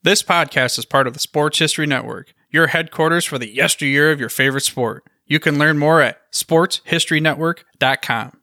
This podcast is part of the Sports History Network, your headquarters for the yesteryear of your favorite sport. You can learn more at sportshistorynetwork.com.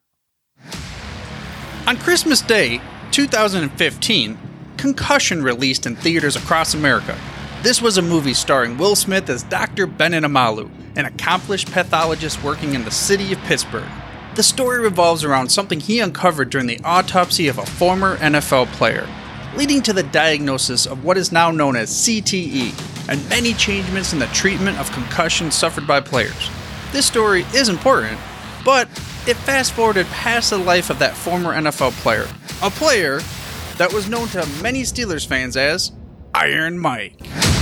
On Christmas Day, 2015, Concussion released in theaters across America. This was a movie starring Will Smith as Dr. Bennet Omalu, an accomplished pathologist working in the city of Pittsburgh. The story revolves around something he uncovered during the autopsy of a former NFL player, leading to the diagnosis of what is now known as CTE, and many changements in the treatment of concussions suffered by players. This story is important, but it fast-forwarded past the life of that former NFL player, a player that was known to many Steelers fans as Iron Mike.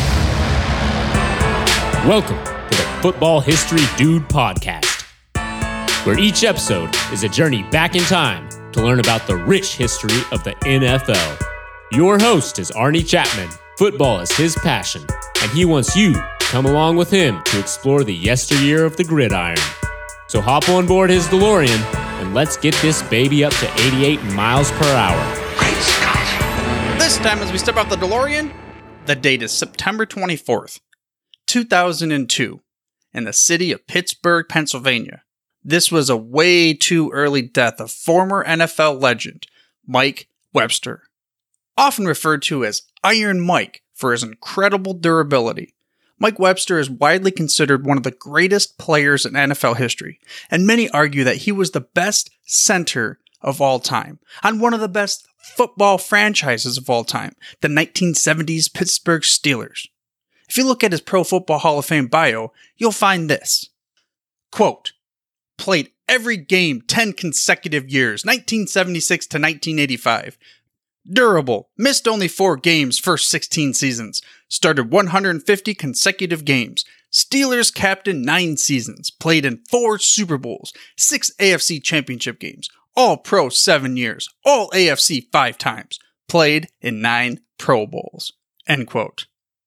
Welcome to the Football History Dude Podcast, where each episode is a journey back in time to learn about the rich history of the NFL. Your host is Arnie Chapman. Football is his passion, and he wants you to come along with him to explore the yesteryear of the gridiron. So hop on board his DeLorean, and let's get this baby up to 88 miles per hour. Great Scott! This time, as we step out the DeLorean, the date is September 24th, 2002, in the city of Pittsburgh, Pennsylvania. This was a way too early death of former NFL legend Mike Webster, often referred to as Iron Mike for his incredible durability. Mike Webster is widely considered one of the greatest players in NFL history, and many argue that he was the best center of all time, on one of the best football franchises of all time, the 1970s Pittsburgh Steelers. If you look at his Pro Football Hall of Fame bio, you'll find this. Quote, played every game 10 consecutive years, 1976 to 1985. Durable, missed only 4 games first 16 seasons, started 150 consecutive games, Steelers captain 9 seasons, played in 4 Super Bowls, 6 AFC championship games, all pro 7 years, all AFC 5 times, played in 9 Pro Bowls. End quote.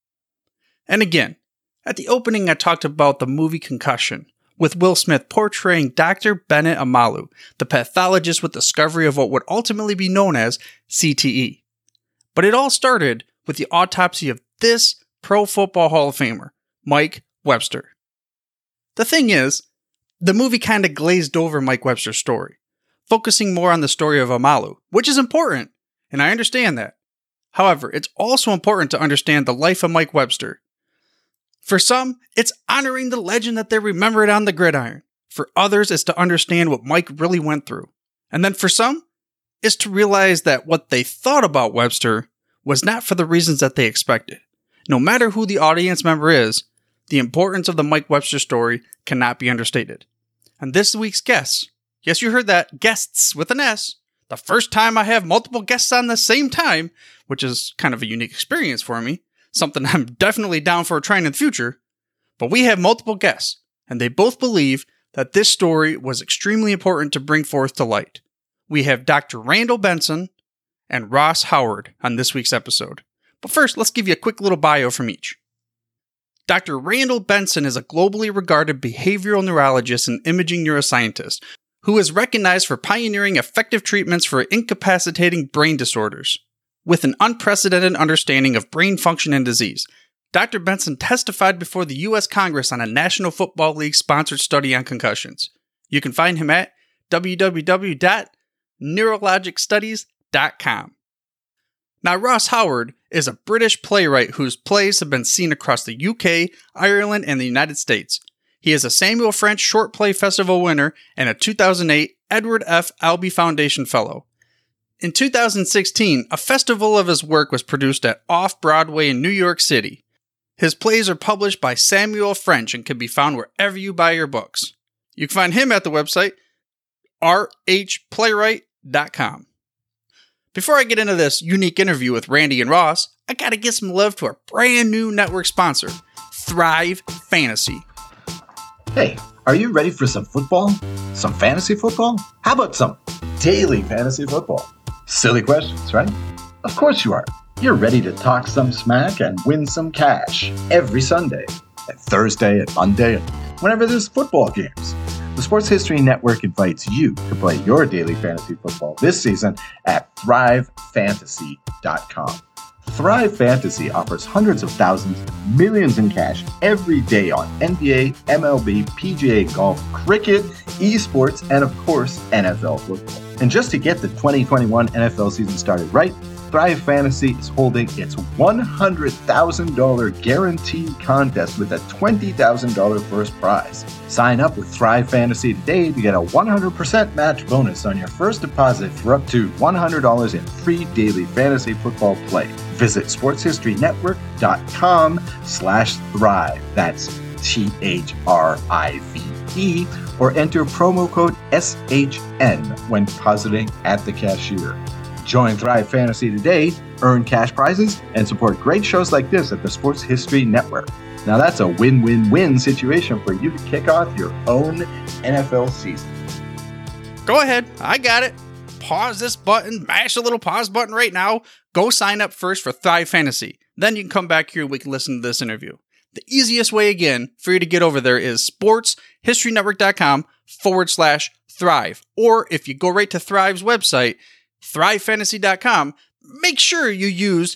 And again, at the opening I talked about the movie Concussion, with Will Smith portraying Dr. Bennet Omalu, the pathologist with discovery of what would ultimately be known as CTE. But it all started with the autopsy of this Pro Football Hall of Famer, Mike Webster. The thing is, the movie kind of glazed over Mike Webster's story, focusing more on the story of Omalu, which is important, and I understand that. However, it's also important to understand the life of Mike Webster. For some, it's honoring the legend that they remembered on the gridiron. For others, it's to understand what Mike really went through. And then for some, it's to realize that what they thought about Webster was not for the reasons that they expected. No matter who the audience member is, the importance of the Mike Webster story cannot be understated. And this week's guests, yes, you heard that, guests with an S, the first time I have multiple guests on the same time, which is kind of a unique experience for me. Something I'm definitely down for trying in the future, but we have multiple guests, and they both believe that this story was extremely important to bring forth to light. We have Dr. Randall Benson and Ross Howard on this week's episode. But first, let's give you a quick little bio from each. Dr. Randall Benson is a globally regarded behavioral neurologist and imaging neuroscientist who is recognized for pioneering effective treatments for incapacitating brain disorders. With an unprecedented understanding of brain function and disease, Dr. Benson testified before the U.S. Congress on a National Football League-sponsored study on concussions. You can find him at www.neurologicstudies.com. Now, Ross Howard is a British playwright whose plays have been seen across the UK, Ireland, and the United States. He is a Samuel French Short Play Festival winner and a 2008 Edward F. Albee Foundation Fellow. In 2016, a festival of his work was produced at Off-Broadway in New York City. His plays are published by Samuel French and can be found wherever you buy your books. You can find him at the website rhplaywright.com. Before I get into this unique interview with Randy and Ross, I gotta give some love to our brand new network sponsor, Thrive Fantasy. Hey, are you ready for some football? Some fantasy football? How about some daily fantasy football? Silly questions, right? Of course you are. You're ready to talk some smack and win some cash every Sunday, and Thursday, and Monday, and whenever there's football games. The Sports History Network invites you to play your daily fantasy football this season at thrivefantasy.com. Thrive Fantasy offers hundreds of thousands, millions in cash every day on NBA, MLB, PGA Golf, cricket, esports, and of course, NFL football. And just to get the 2021 NFL season started right, Thrive Fantasy is holding its $100,000 guaranteed contest with a $20,000 first prize. Sign up with Thrive Fantasy today to get a 100% match bonus on your first deposit for up to $100 in free daily fantasy football play. Visit sportshistoryNetwork.com/thrive. That's THRIVE, or enter promo code SHN when depositing at the cashier. Join Thrive Fantasy today, earn cash prizes, and support great shows like this at the Sports History Network. Now that's a win-win-win situation for you to kick off your own NFL season. Go ahead. I got it. Pause this button. Mash the little pause button right now. Go sign up first for Thrive Fantasy. Then you can come back here and we can listen to this interview. The easiest way, again, for you to get over there is sportshistorynetwork.com/thrive. Or if you go right to Thrive's website, thrivefantasy.com, make sure you use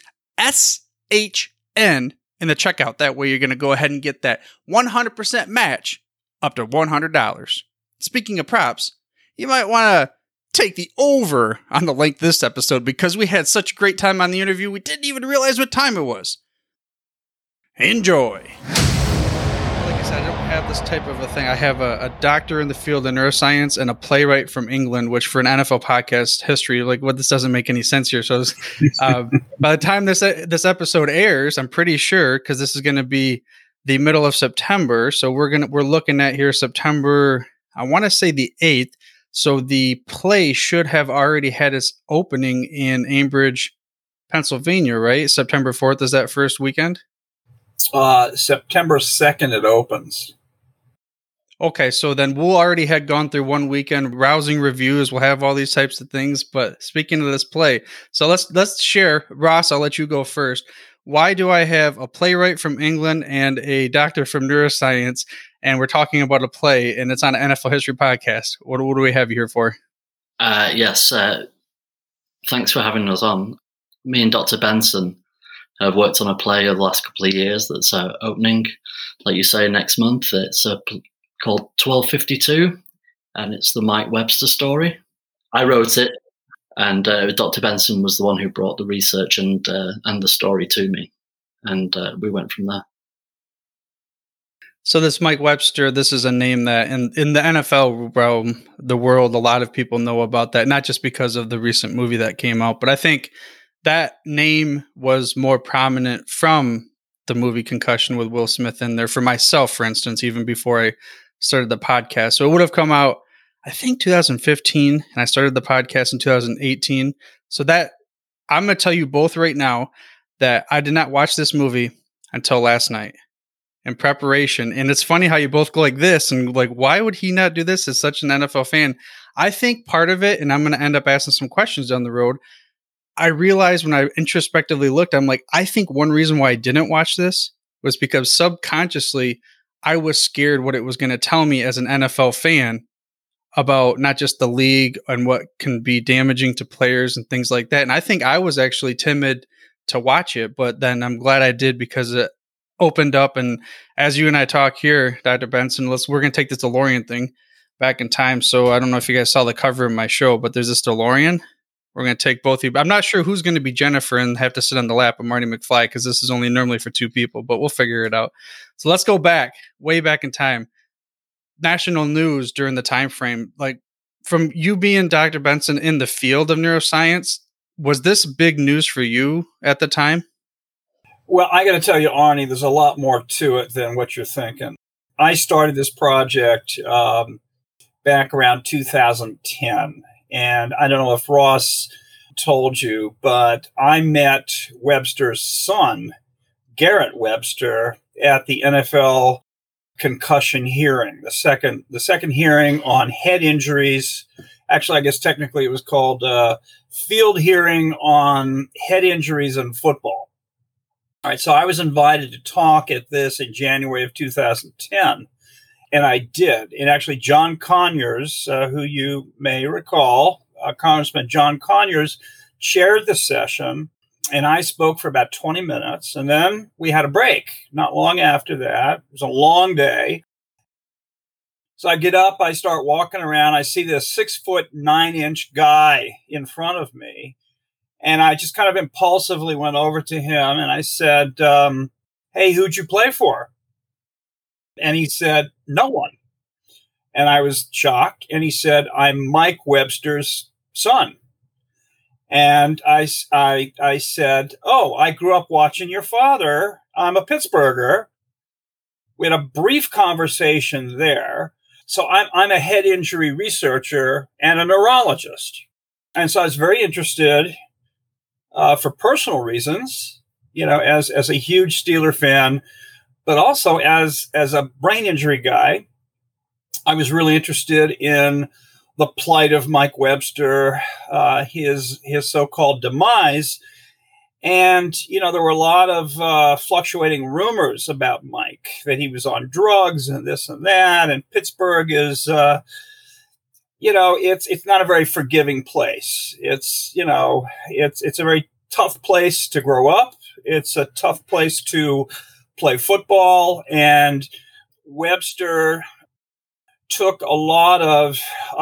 SHN in the checkout. That way you're going to go ahead and get that 100% match up to $100. Speaking of props, you might want to take the over on the length of this episode because we had such a great time on the interview, we didn't even realize what time it was. Enjoy. Like I said, I don't have this type of a thing. I have a doctor in the field of neuroscience and a playwright from England, which for an NFL podcast history, like this doesn't make any sense here. So by the time this episode airs, I'm pretty sure, because this is going to be the middle of September. So we're looking at here September, I want to say the 8th. So the play should have already had its opening in Ambridge, Pennsylvania, right? September 4th is that first weekend? September 2nd it opens. Okay, so then we'll already had gone through one weekend, rousing reviews. We'll have all these types of things. But speaking of this play, so let's share. Ross, I'll let you go first. Why do I have a playwright from England and a doctor from neuroscience, and we're talking about a play, and it's on an NFL history podcast? What do we have you here for? Yes, thanks for having us on. Me and Dr. Benson have worked on a play over the last couple of years that's opening, like you say, next month. It's called 1252, and it's the Mike Webster story. I wrote it, and Dr. Benson was the one who brought the research and the story to me, and we went from there. So this Mike Webster, this is a name that in the NFL realm, the world, a lot of people know about that, not just because of the recent movie that came out, but I think that name was more prominent from the movie Concussion with Will Smith in there for myself, for instance, even before I started the podcast. So it would have come out, I think, 2015, and I started the podcast in 2018. So that I'm going to tell you both right now that I did not watch this movie until last night in preparation. And it's funny how you both go like this and like, why would he not do this as such an NFL fan? I think part of it, and I'm going to end up asking some questions down the road, I realized when I introspectively looked, I'm like, I think one reason why I didn't watch this was because subconsciously I was scared what it was going to tell me as an NFL fan about not just the league and what can be damaging to players and things like that. And I think I was actually timid to watch it, but then I'm glad I did because it opened up. And as you and I talk here, Dr. Benson, we're going to take this DeLorean thing back in time. So I don't know if you guys saw the cover of my show, but there's this DeLorean. We're going to take both of you. I'm not sure who's going to be Jennifer and have to sit on the lap of Marty McFly because this is only normally for two people, but we'll figure it out. So let's go back, way back in time. National news during the time frame, like from you being Dr. Benson in the field of neuroscience, was this big news for you at the time? Well, I got to tell you, Arnie, there's a lot more to it than what you're thinking. I started this project back around 2010. And I don't know if Ross told you, but I met Webster's son, Garrett Webster, at the NFL concussion hearing, the second hearing on head injuries. Actually, I guess technically it was called field hearing on head injuries in football. All right, so I was invited to talk at this in January of 2010. And I did. And actually, John Conyers, who you may recall, Congressman John Conyers, chaired the session. and I spoke for about 20 minutes. And then we had a break not long after that. It was a long day. So I get up, I start walking around. I see this 6'9" guy in front of me. And I just kind of impulsively went over to him and I said, hey, who'd you play for? And he said, no one. And I was shocked. And he said, I'm Mike Webster's son. And I said, oh, I grew up watching your father. I'm a Pittsburgher. We had a brief conversation there. So I'm a head injury researcher and a neurologist. And so I was very interested for personal reasons, as a huge Steeler fan, but also as a brain injury guy. I was really interested in the plight of Mike Webster, his so-called demise. And, there were a lot of fluctuating rumors about Mike, that he was on drugs and this and that. And Pittsburgh is, it's not a very forgiving place. It's a very tough place to grow up. It's a tough place to play football. And Webster took a lot of,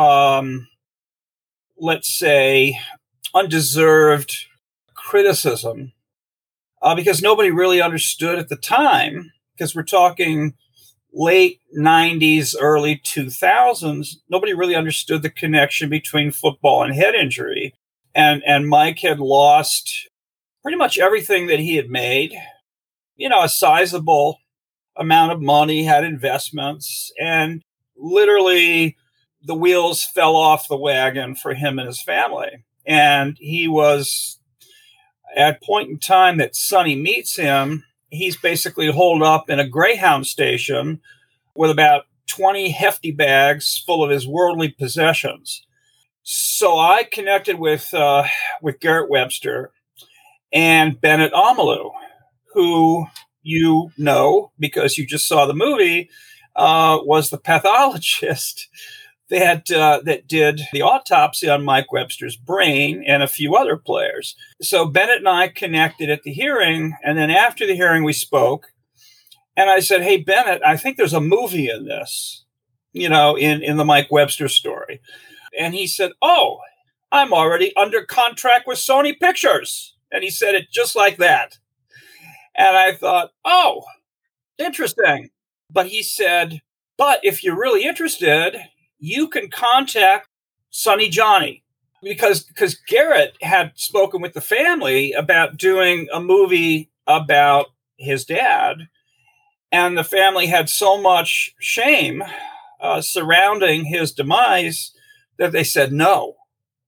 let's say, undeserved criticism because nobody really understood at the time, because we're talking late 90s, early 2000s, nobody really understood the connection between football and head injury. And Mike had lost pretty much everything that he had made, a sizable amount of money, had investments, and literally the wheels fell off the wagon for him and his family. And he was, at a point in time that Sonny meets him, he's basically holed up in a Greyhound station with about 20 hefty bags full of his worldly possessions. So I connected with Garrett Webster and Bennett Omalu, who you know because you just saw the movie, was the pathologist that did the autopsy on Mike Webster's brain and a few other players. So Bennett and I connected at the hearing, and then after the hearing we spoke, and I said, hey, Bennett, I think there's a movie in this, in the Mike Webster story. And he said, oh, I'm already under contract with Sony Pictures. And he said it just like that. And I thought, oh, interesting. But he said, but if you're really interested, you can contact Sonny Johnny, because Garrett had spoken with the family about doing a movie about his dad. And the family had so much shame surrounding his demise that they said no.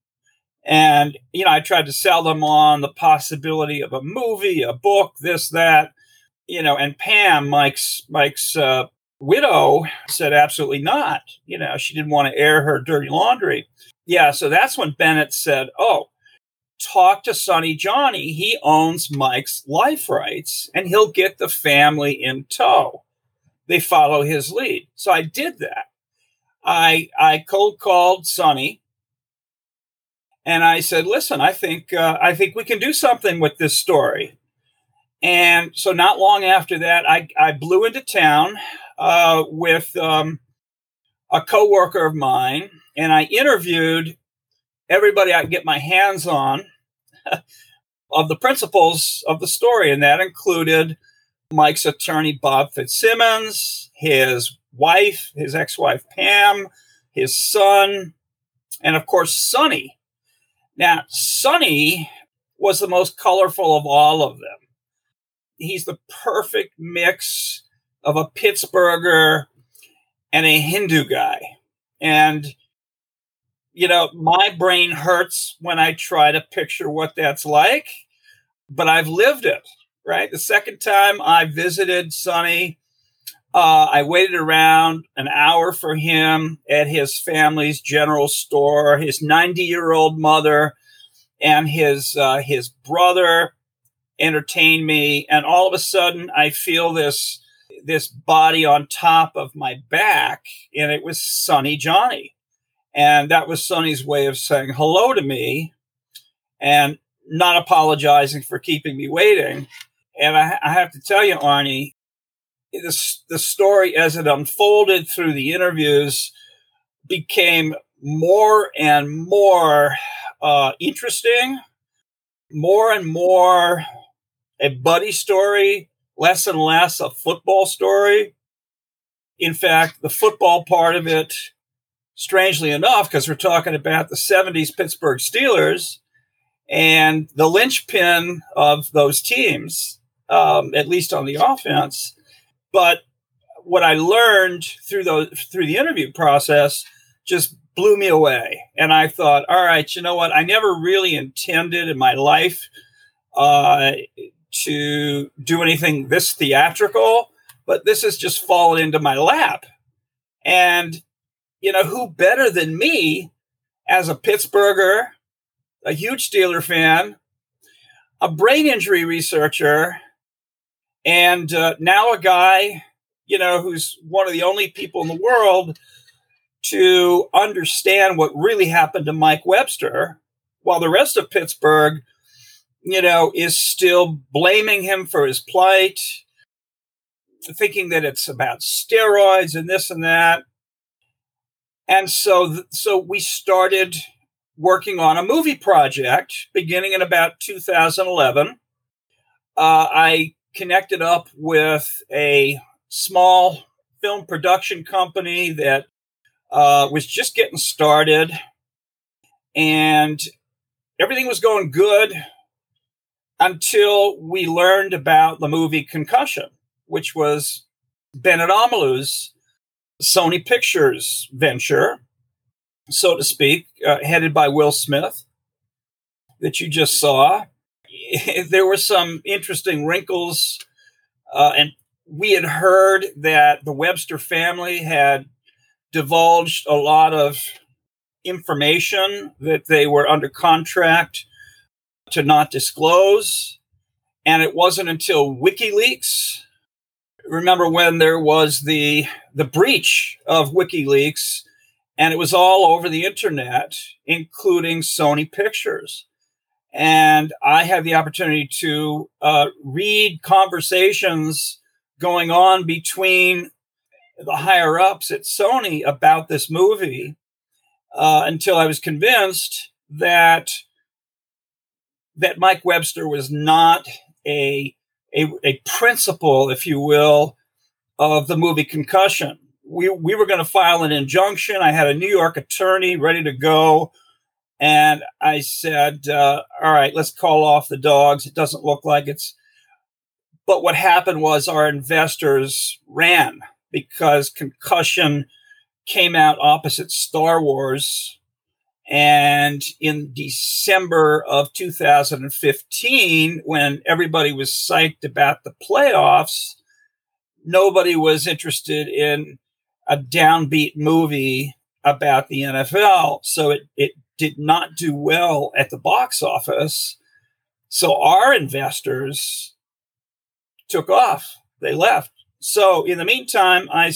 And, I tried to sell them on the possibility of a movie, a book, this, that, and Pam, Mike's widow, said absolutely not. She didn't want to air her dirty laundry. Yeah, so that's when Bennett said, oh, talk to Sonny Johnny. He owns Mike's life rights, and he'll get the family in tow. They follow his lead. So I did that. I cold called Sonny, and I said, listen, I think we can do something with this story. And so not long after that, I blew into town with a coworker of mine, and I interviewed everybody I could get my hands on of the principals of the story. And that included Mike's attorney, Bob Fitzsimmons, his wife, his ex-wife, Pam, his son, and of course, Sonny. Now, Sonny was the most colorful of all of them. He's the perfect mix of a Pittsburgher and a Hindu guy. And, my brain hurts when I try to picture what that's like, but I've lived it, right? The second time I visited Sonny, I waited around an hour for him at his family's general store. His 90-year-old mother and his brother entertained me, and all of a sudden I feel this body on top of my back, and it was Sonny Johnny. And that was Sonny's way of saying hello to me. And not apologizing for keeping me waiting. And I have to tell you, Arnie, the story as it unfolded through the interviews became more and more interesting, more and more a buddy story, less and less a football story. In fact, the football part of it, strangely enough, because we're talking about the 70s Pittsburgh Steelers and the linchpin of those teams, at least on the offense. But what I learned through the interview process just blew me away. And I thought, all right, you know what? I never really intended in my life to do anything this theatrical, but this has just fallen into my lap. And, who better than me as a Pittsburgher, a huge Steeler fan, a brain injury researcher, and now a guy, who's one of the only people in the world to understand what really happened to Mike Webster, while the rest of Pittsburgh, is still blaming him for his plight, thinking that it's about steroids and this and that. And so we started working on a movie project beginning in about 2011. I connected up with a small film production company that was just getting started, and everything was going good until we learned about the movie Concussion, which was Bennett Omalu's Sony Pictures venture, so to speak, headed by Will Smith, that you just saw. There were some interesting wrinkles, and we had heard that the Webster family had divulged a lot of information that they were under contract to not disclose. And it wasn't until WikiLeaks, remember when there was the breach of WikiLeaks, and it was all over the internet, including Sony Pictures. And I had the opportunity to read conversations going on between the higher ups at Sony about this movie until I was convinced that Mike Webster was not a principal, if you will, of the movie Concussion. We were going to file an injunction. I had a New York attorney ready to go. And I said, all right, let's call off the dogs. It doesn't look like it's. But what happened was our investors ran because Concussion came out opposite Star Wars. And in December of 2015, when everybody was psyched about the playoffs, nobody was interested in a downbeat movie about the NFL. So it did not do well at the box office. So our investors took off. They left. So in the meantime, I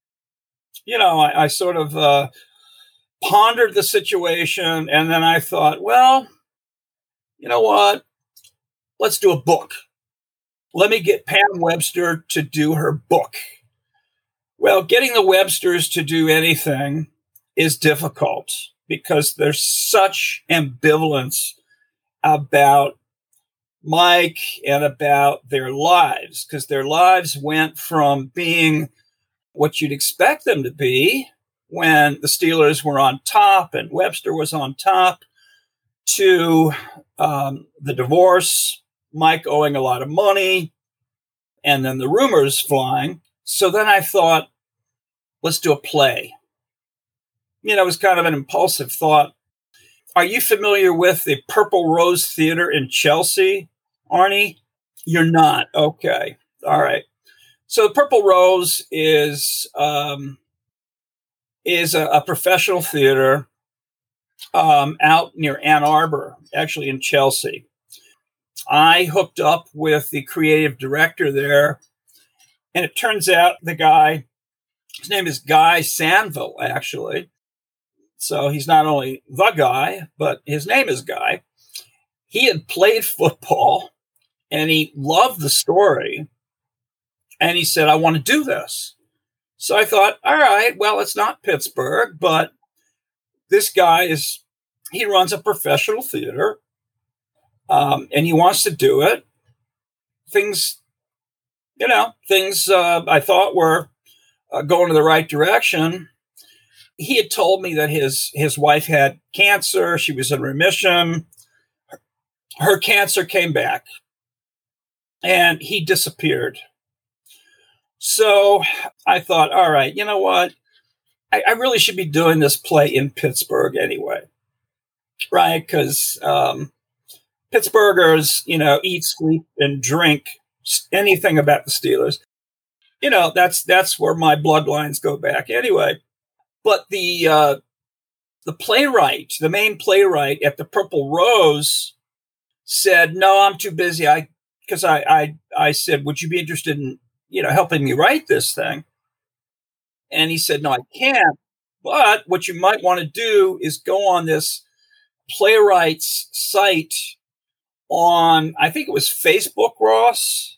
sort of pondered the situation, and then I thought, well, you know what? Let's do a book. Let me get Pam Webster to do her book. Well, getting the Websters to do anything is difficult because there's such ambivalence about Mike and about their lives, because their lives went from being what you'd expect them to be when the Steelers were on top and Webster was on top, to the divorce, Mike owing a lot of money, and then the rumors flying. So then I thought, let's do a play. It was kind of an impulsive thought. Are you familiar with the Purple Rose Theater in Chelsea, Arnie? You're not. Okay. All right. So the Purple Rose is a professional theater out near Ann Arbor, actually in Chelsea. I hooked up with the creative director there, and it turns out the guy, his name is Guy Sanville, actually. So he's not only the guy, but his name is Guy. he had played football and he loved the story. And he said, I want to do this. So I thought, all right, well, it's not Pittsburgh, but this guy he runs a professional theater, and he wants to do it. Things I thought were going in the right direction. He had told me that his wife had cancer. She was in remission. Her cancer came back, and he disappeared. So I thought, all right, you know what? I really should be doing this play in Pittsburgh anyway, right? Because Pittsburghers, eat, sleep, and drink anything about the Steelers. That's where my bloodlines go back anyway. But the playwright, the main playwright at the Purple Rose, said, "No, I'm too busy." Because I said, "Would you be interested in helping me write this thing?" And he said, "No, I can't. But what you might want to do is go on this playwrights site on, I think it was Facebook, Ross."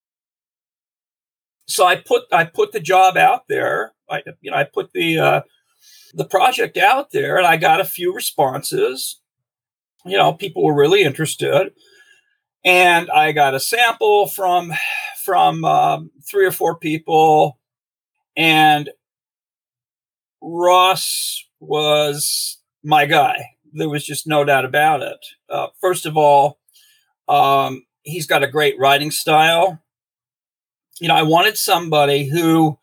So I put the job out there. I put the project out there, and I got a few responses. People were really interested, and I got a sample from 3 or 4 people, and Ross was my guy. There was just no doubt about it. First of all, he's got a great writing style. I wanted somebody who,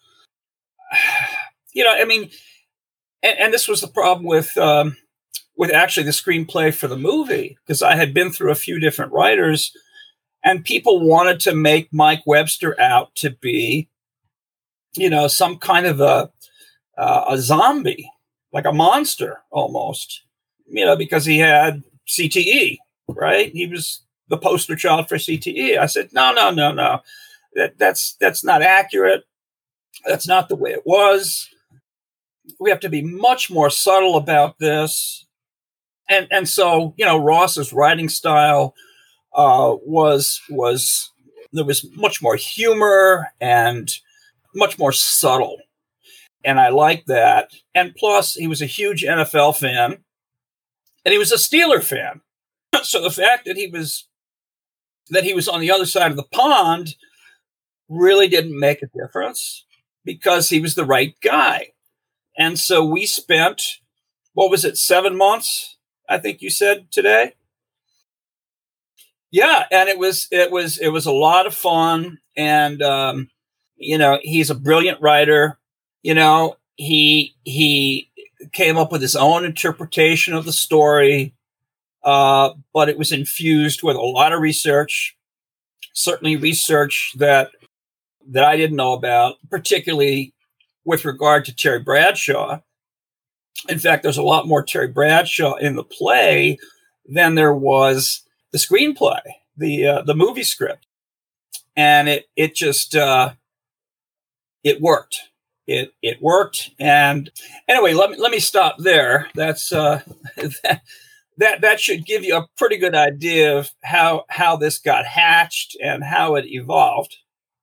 and this was the problem with actually the screenplay for the movie, because I had been through a few different writers, and people wanted to make Mike Webster out to be, some kind of a zombie, like a monster almost, because he had CTE, right? He was the poster child for CTE. I said, no. That's not accurate. That's not the way it was. We have to be much more subtle about this. And so, Ross's writing style was there was much more humor and much more subtle. And I liked that. And plus, he was a huge NFL fan, and he was a Steeler fan. So the fact that he was on the other side of the pond really didn't make a difference, because he was the right guy. And so we spent, 7 months, I think you said today? Yeah, and it was a lot of fun. And he's a brilliant writer. He came up with his own interpretation of the story, but it was infused with a lot of research, certainly research that I didn't know about, particularly with regard to Terry Bradshaw. In fact, there's a lot more Terry Bradshaw in the play than there was the screenplay, the movie script. And it just it worked. It worked. And anyway, let me stop there. That's that should give you a pretty good idea of how this got hatched and how it evolved.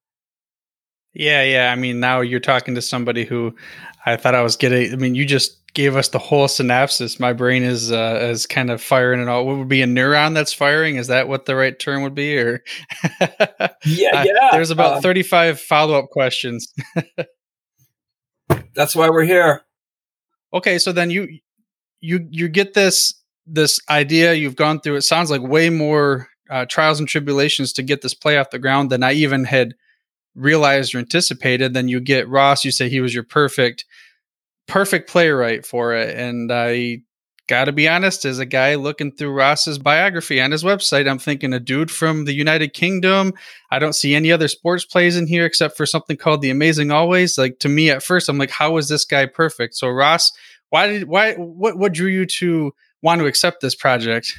Yeah. Now you're talking to somebody who I thought I was getting. You just gave us the whole synopsis. My brain is kind of firing and all. What would be a neuron that's firing? Is that what the right term would be? Or yeah. There's about 35 follow-up questions. That's why we're here. Okay, so then you get this idea. You've gone through. It sounds like way more trials and tribulations to get this play off the ground than I even had realized or anticipated. Then you get Ross. You say he was your perfect playwright for it. And I got to be honest, as a guy looking through Ross's biography on his website, I'm thinking a dude from the United Kingdom. I don't see any other sports plays in here except for something called The Amazing Always. Like, to me at first, I'm like, how is this guy perfect? So Ross, what drew you to want to accept this project?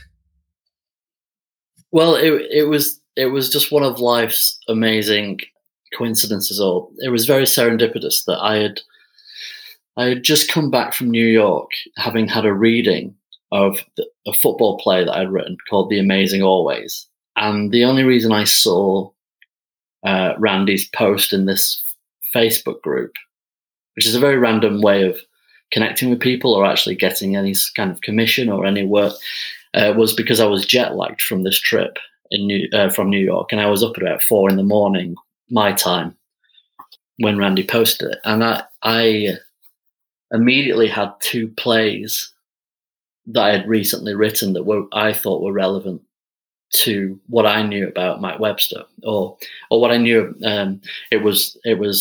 Well, it was just one of life's amazing coincidences. Or it was very serendipitous that I had just come back from New York, having had a reading of a football play that I'd written called The Amazing Always. And the only reason I saw Randy's post in this Facebook group, which is a very random way of connecting with people or actually getting any kind of commission or any work, was because I was jet lagged from this trip from New York, and I was up at about 4 a.m. my time when Randy posted it. And I immediately had 2 plays that I had recently written that I thought were relevant to what I knew about Mike Webster, or what I knew. It was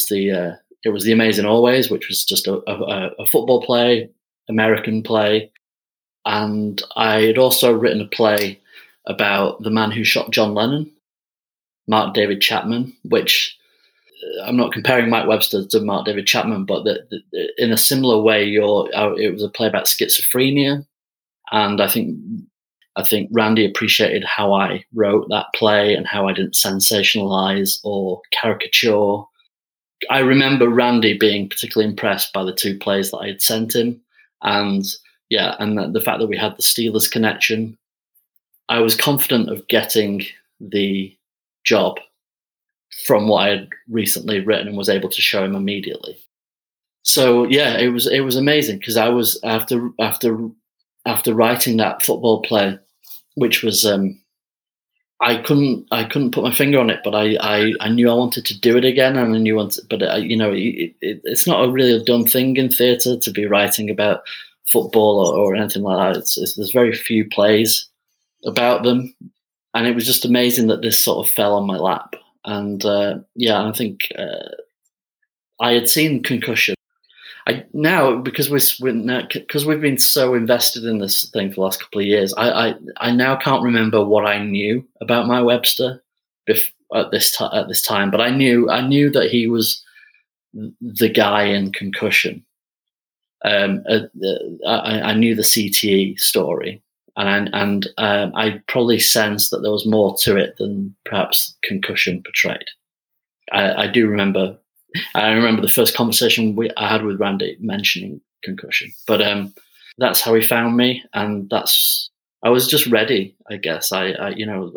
The Amazing Always, which was just a football play, American play, and I had also written a play about the man who shot John Lennon, Mark David Chapman, which I'm not comparing Mike Webster to Mark David Chapman, but in a similar way, it was a play about schizophrenia, and I think Randy appreciated how I wrote that play and how I didn't sensationalize or caricature. I remember Randy being particularly impressed by the 2 plays that I had sent him, and the fact that we had the Steelers connection. I was confident of getting the job from what I had recently written and was able to show him immediately. So it was amazing, because I was after writing that football play, which was I couldn't put my finger on it, but I knew I wanted to do it again, and I knew it's not a really done thing in theatre to be writing about football or anything like that. There's very few plays about them, and it was just amazing that this sort of fell on my lap. And I think I had seen Concussion. Because we've been so invested in this thing for the last couple of years, I now can't remember what I knew about Mike Webster at this time. But I knew that he was the guy in Concussion. I knew the CTE story, and I probably sensed that there was more to it than perhaps Concussion portrayed. I do remember. I remember the first conversation I had with Randy mentioning Concussion, but that's how he found me, and I was just ready, I guess. I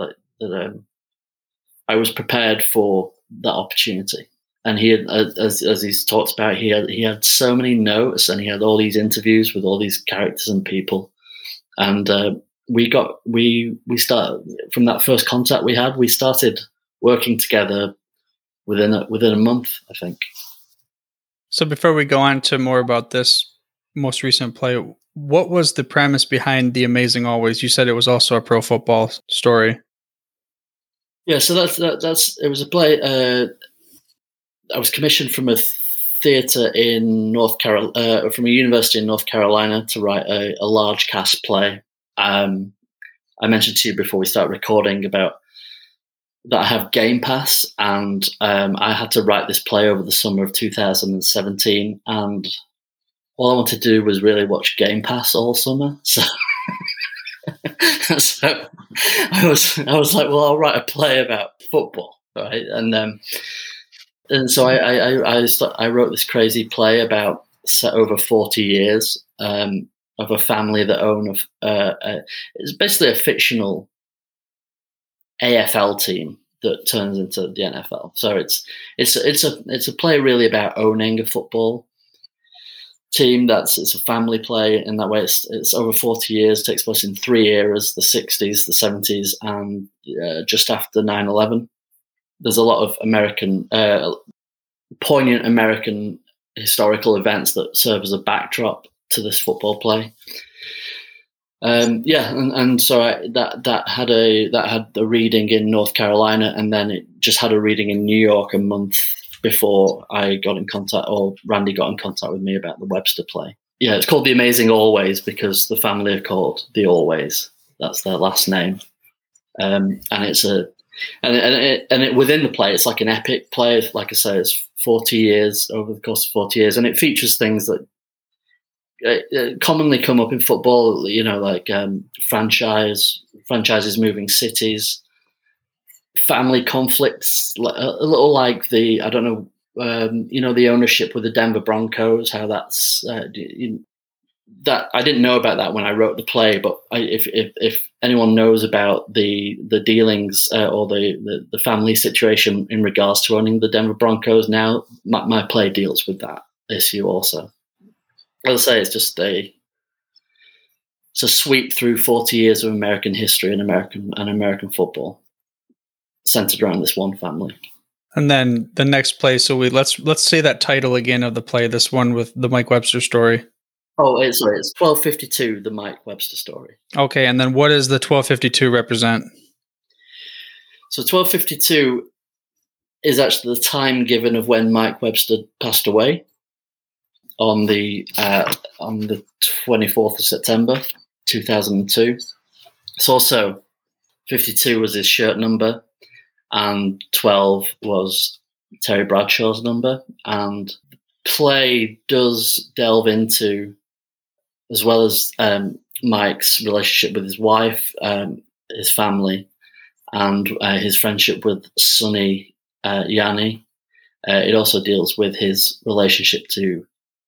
was prepared for that opportunity, and he had, as he's talked about, he had so many notes, and he had all these interviews with all these characters and people, and we started from that first contact we had. We started working together within a month, I think. So before we go on to more about this most recent play, what was the premise behind The Amazing Always? You said it was also a pro football story. Yeah, so that's it was a play. I was commissioned from a theatre in from a university in North Carolina to write a large cast play. I mentioned to you before we start recording about that I have Game Pass, and I had to write this play over the summer of 2017, and all I wanted to do was really watch Game Pass all summer. So, so I was like, well, I'll write a play about football, right? And so I wrote this crazy play set over 40 years of a family that own it's basically a fictional AFL team that turns into the NFL. So it's a play really about owning a football team. It's a family play in that way. It's over 40 years, takes place in 3 eras: the 60s, the 70s, and just after 9/11. There's a lot of poignant American historical events that serve as a backdrop to this football play. And so that had a reading in North Carolina, and then it just had a reading in New York a month before I got in contact, or Randy got in contact with me about the Webster play. Yeah, it's called The Amazing Always because the family are called the Always. That's their last name, and it's within the play, it's like an epic play. Like I say, it's 40 years over the course of 40 years, and it features things that commonly come up in football, like franchises moving cities, family conflicts, a little like the the ownership with the Denver Broncos, how that's that I didn't know about that when I wrote the play, but if anyone knows about the dealings or the family situation in regards to owning the Denver Broncos now, my play deals with that issue also. As I say, it's a sweep through 40 years of American history and American football, centered around this one family. And then the next play. So let's say that title again of the play. This one with the Mike Webster story. Oh, it's 1252, the Mike Webster story. Okay, and then what does the 1252 represent? So 1252 is actually the time given of when Mike Webster passed away on the 24th of September, 2002. It's also 52 was his shirt number, and 12 was Terry Bradshaw's number. And the play does delve into, as well as Mike's relationship with his wife, his family, and his friendship with Sonny Yanni. It also deals with his relationship to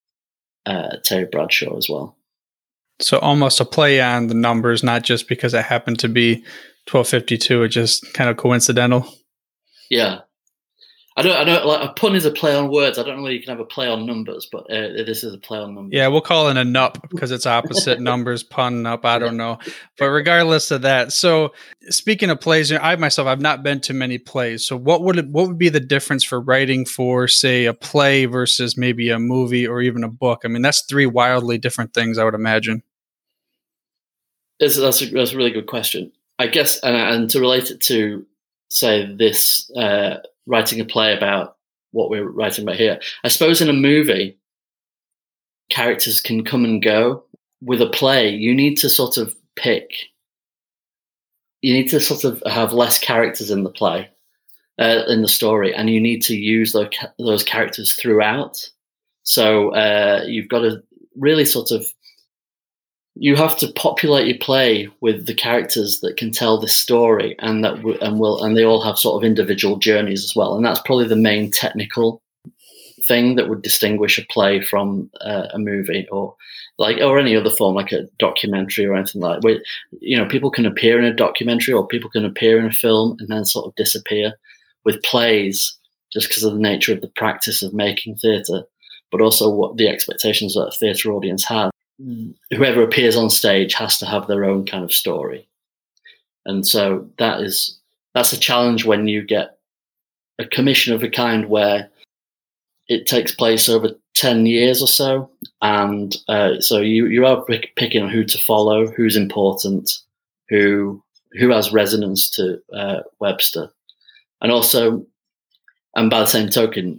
Terry Bradshaw as well. So almost a play on the numbers, not just because it happened to be 1252. It's just kind of coincidental. Yeah. I don't like, a pun is a play on words. I don't know whether you can have a play on numbers, but this is a play on numbers. Yeah, we'll call it a nup because it's opposite numbers, pun, nup. I don't know. But regardless of that, so speaking of plays, I've not been to many plays. So what would be the difference for writing for, say, a play versus maybe a movie or even a book? I mean, that's three wildly different things, I would imagine. That's a really good question. I guess, and to relate it to, say, this writing a play about what we're writing about here. I suppose in a movie, characters can come and go. With a play, you need to sort of pick. You need to sort of have less characters in the play, in the story, and you need to use those characters throughout. So you've got to really sort of. You have to populate your play with the characters that can tell this story, and they all have sort of individual journeys as well. And that's probably the main technical thing that would distinguish a play from a movie or any other form, like a documentary or anything like that. Where, people can appear in a documentary or people can appear in a film and then sort of disappear. With plays, just because of the nature of the practice of making theatre, but also what the expectations that a theatre audience has. Whoever appears on stage has to have their own kind of story. And so that's a challenge when you get a commission of a kind where it takes place over 10 years or so. And so you are picking on who to follow, who's important, who has resonance to Webster. And also, and by the same token,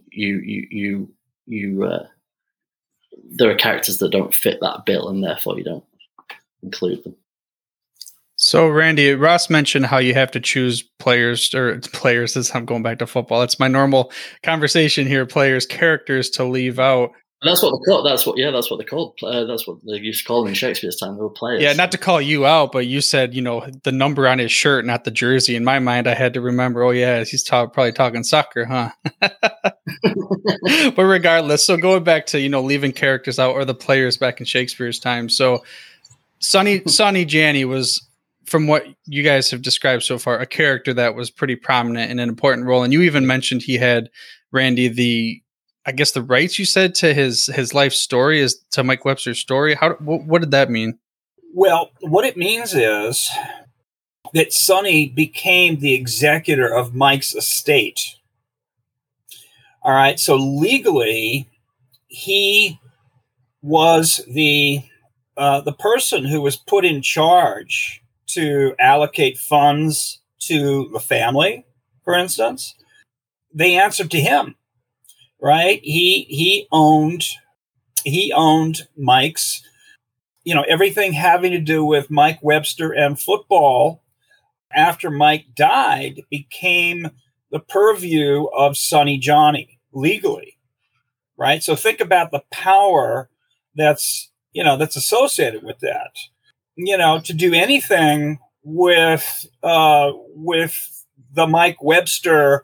there are characters that don't fit that bill, and therefore you don't include them. So, Randy, Ross mentioned how you have to choose players, as I'm going back to football. It's my normal conversation here, characters to leave out. And that's what they call. That's what they called. That's what they used to call them in Shakespeare's time. They were players. Yeah, not to call you out, but you said, the number on his shirt, not the jersey. In my mind, I had to remember, oh yeah, he's probably talking soccer, huh? But regardless, so going back to, leaving characters out or the players back in Shakespeare's time. So Sonny Yanni was, from what you guys have described so far, a character that was pretty prominent in an important role. And you even mentioned he had, Randy, the rights, you said, to his life story is to Mike Webster's story. What did that mean? Well, what it means is that Sonny became the executor of Mike's estate. All right. So legally, he was the person who was put in charge to allocate funds to the family, for instance. They answered to him. Right. He owned Mike's, everything having to do with Mike Webster and football after Mike died became the purview of Sonny Yanni legally. Right. So think about the power that's associated with that, to do anything with the Mike Webster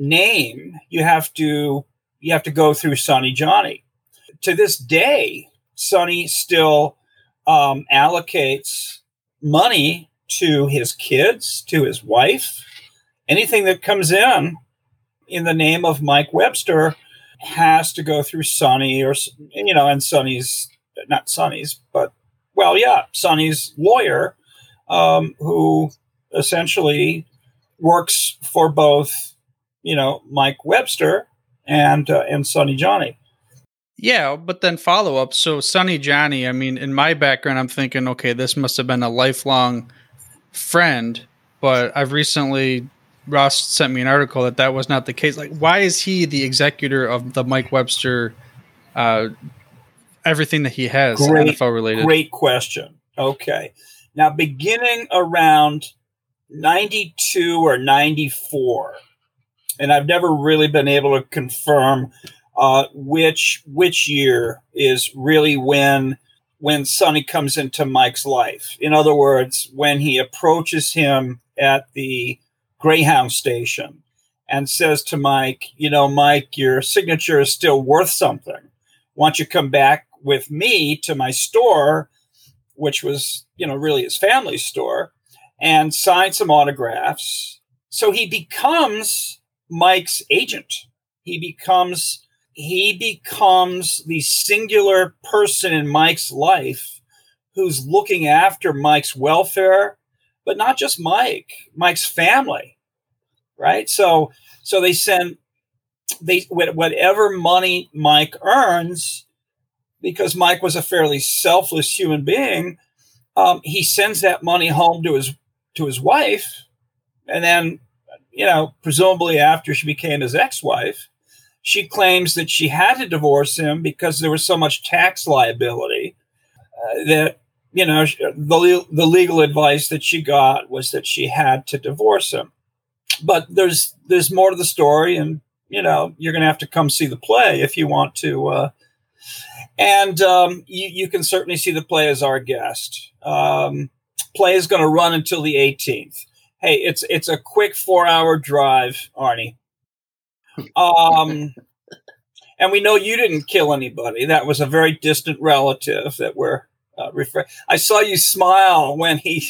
name, you have to go through Sonny Yanni. To this day, Sonny still allocates money to his kids, to his wife. Anything that comes in the name of Mike Webster has to go through Sonny, or, and Sonny's, not Sonny's, but, Sonny's lawyer, who essentially works for both, Mike Webster and Sonny Johnny. Yeah, but then follow up. So Sonny Johnny, I mean, in my background, I'm thinking, okay, this must have been a lifelong friend, but Ross sent me an article that was not the case. Like, why is he the executor of the Mike Webster, everything that he has NFL related? Great question. Okay. Now, beginning around 92 or 94, and I've never really been able to confirm which year is really when Sonny comes into Mike's life. In other words, when he approaches him at the Greyhound station and says to Mike, Mike, your signature is still worth something. Why don't you come back with me to my store, which was, really his family's store, and sign some autographs. So he becomes Mike's agent. He becomes the singular person in Mike's life who's looking after Mike's welfare, but not just Mike's family, right? So they send whatever money Mike earns, because Mike was a fairly selfless human being. He sends that money home to his wife, and then, presumably after she became his ex-wife, she claims that she had to divorce him because there was so much tax liability that, the legal advice that she got was that she had to divorce him. But there's more to the story, and, you're going to have to come see the play if you want to. You can certainly see the play as our guest. Play is going to run until the 18th. Hey, it's a quick 4-hour drive, Arnie. And we know you didn't kill anybody. That was a very distant relative that we're referring. I saw you smile when he.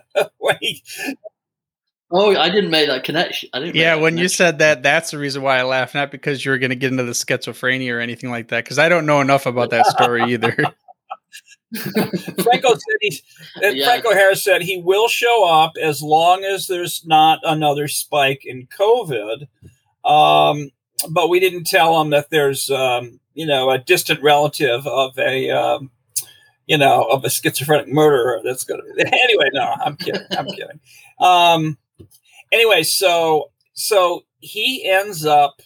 Oh, I didn't make that connection. You said that, that's the reason why I laughed, not because you were going to get into the schizophrenia or anything like that, because I don't know enough about that story either. Franco Harris said he will show up as long as there's not another spike in COVID. But we didn't tell him that there's, a distant relative of a schizophrenic murderer that's going to be. Anyway, no, I'm kidding. Anyway, so he ends up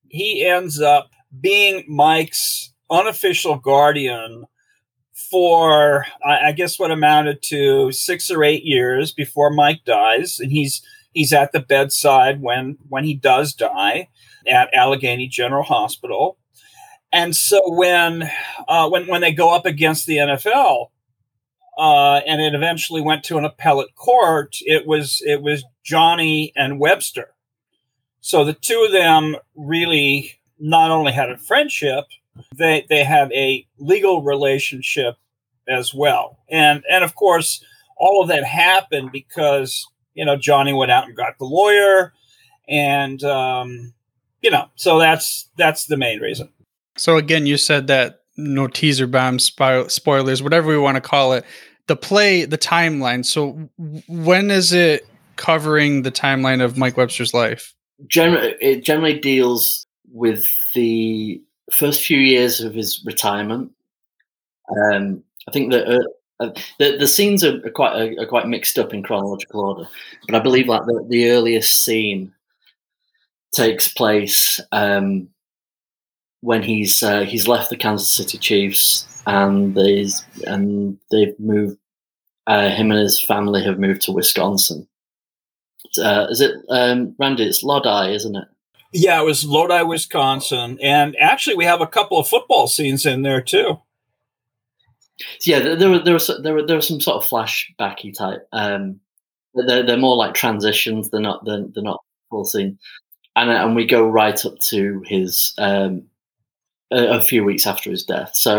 being Mike's unofficial guardian for, I guess, what amounted to 6 or 8 years before Mike dies, and he's at the bedside when he does die at Allegheny General Hospital. And so when they go up against the NFL, and it eventually went to an appellate court, it was Johnny and Webster. So the two of them really not only had a friendship, they had a legal relationship as well. And of course, all of that happened because, Johnny went out and got the lawyer, and so that's the main reason. So again, you said that no teaser bombs, spoilers, whatever we want to call it, the timeline. So when is it covering the timeline of Mike Webster's life? It generally deals with the first few years of his retirement. I think that the scenes are quite mixed up in chronological order, but I believe like the earliest scene takes place when he's left the Kansas City Chiefs, and they've moved. Him and his family have moved to Wisconsin. Is it Randy? It's Lodi, isn't it? Yeah, it was Lodi, Wisconsin, and actually we have a couple of football scenes in there too. Yeah, there were some sort of flashbacky type. They're more like transitions. They're not full scene, and we go right up to his a few weeks after his death. So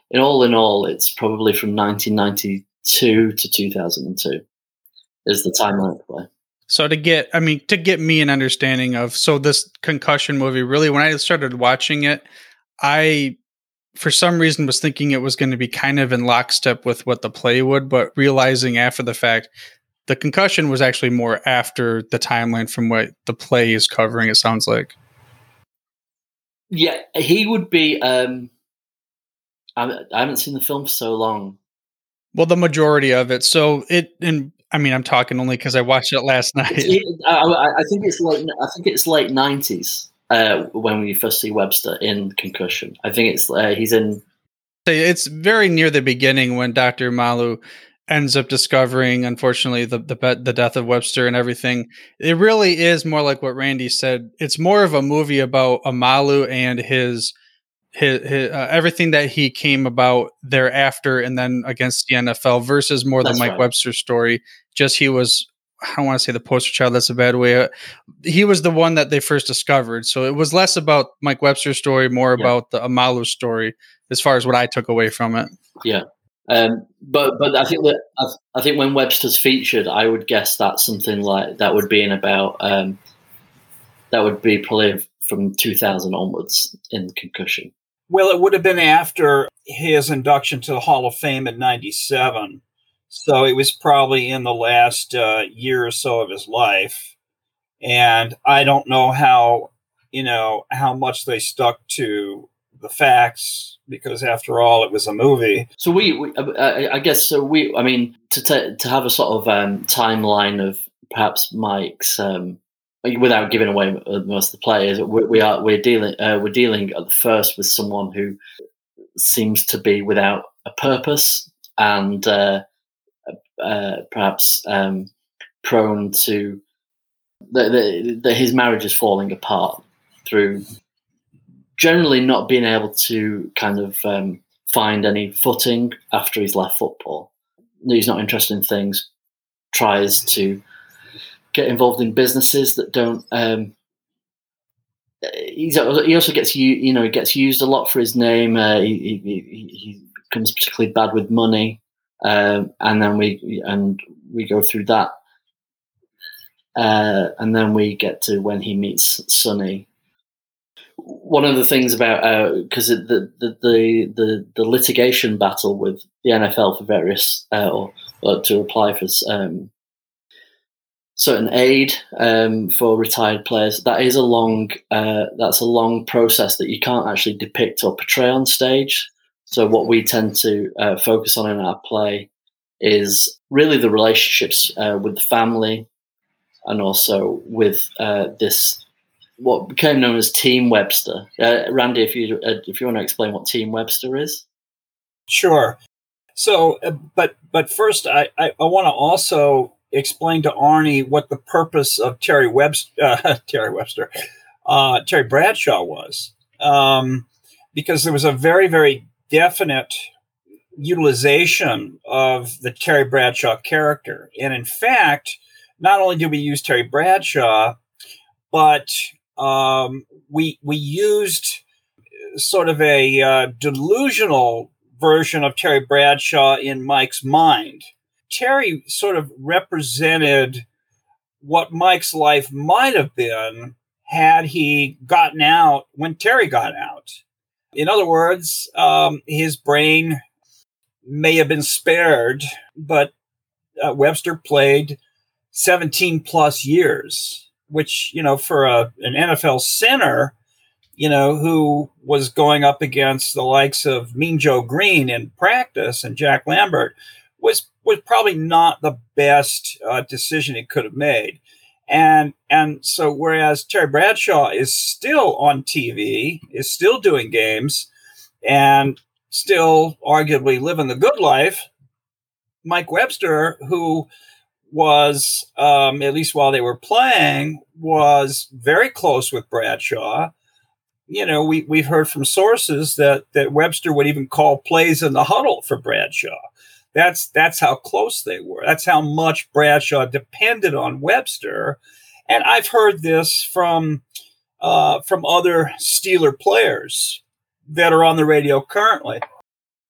in all, it's probably from 1992 to 2002 is the timeline of play. So to get me an understanding of, so this Concussion movie, really, when I started watching it, I, for some reason, was thinking it was going to be kind of in lockstep with what the play would, but realizing after the fact, the Concussion was actually more after the timeline from what the play is covering, it sounds like. Yeah, he would be, I haven't seen the film for so long. Well, the majority of it. So I'm talking only because I watched it last night. I think it's late 90s when we first see Webster in Concussion. I think it's he's in. It's very near the beginning when Dr. Malu ends up discovering, unfortunately, the death of Webster and everything. It really is more like what Randy said. It's more of a movie about Amalu and his everything that he came about thereafter and then against the NFL versus more the Mike Webster story. Just he was, I don't want to say the poster child, that's a bad way. He was the one that they first discovered. So it was less about Mike Webster's story, more about the Amalu story as far as what I took away from it. Yeah. But I think when Webster's featured, I would guess that's something like that would be in about that would be probably from 2000 onwards in Concussion. Well, it would have been after his induction to the Hall of Fame in '97, so it was probably in the last year or so of his life. And I don't know how much they stuck to the facts, because after all, it was a movie. So I guess to have a sort of timeline of perhaps Mike's, without giving away most of the players, we're dealing at the first with someone who seems to be without a purpose and perhaps prone to his marriage is falling apart through generally not being able to kind of find any footing after he's left football. He's not interested in things, tries to get involved in businesses that don't. He also gets gets used a lot for his name. He becomes particularly bad with money, and then we go through that, and then we get to when he meets Sonny. One of the things about because the litigation battle with the NFL for various or to apply for certain aid for retired players, that's a long process that you can't actually depict or portray on stage. So what we tend to focus on in our play is really the relationships with the family, and also with this what became known as Team Webster. Randy, if you want to explain what Team Webster is. Sure. So, but first, I want to also explain to Arnie what the purpose of Terry Bradshaw was, because there was a very, very definite utilization of the Terry Bradshaw character. And in fact, not only did we use Terry Bradshaw, but we used sort of a delusional version of Terry Bradshaw in Mike's mind. Terry sort of represented what Mike's life might have been had he gotten out when Terry got out. In other words, his brain may have been spared, but Webster played 17 plus years, which, for an NFL center, who was going up against the likes of Mean Joe Green in practice and Jack Lambert, was probably not the best decision he could have made. And so whereas Terry Bradshaw is still on TV, is still doing games, and still arguably living the good life, Mike Webster, who was, at least while they were playing, was very close with Bradshaw. We've heard from sources that Webster would even call plays in the huddle for Bradshaw. That's how close they were. That's how much Bradshaw depended on Webster. And I've heard this from other Steeler players that are on the radio currently.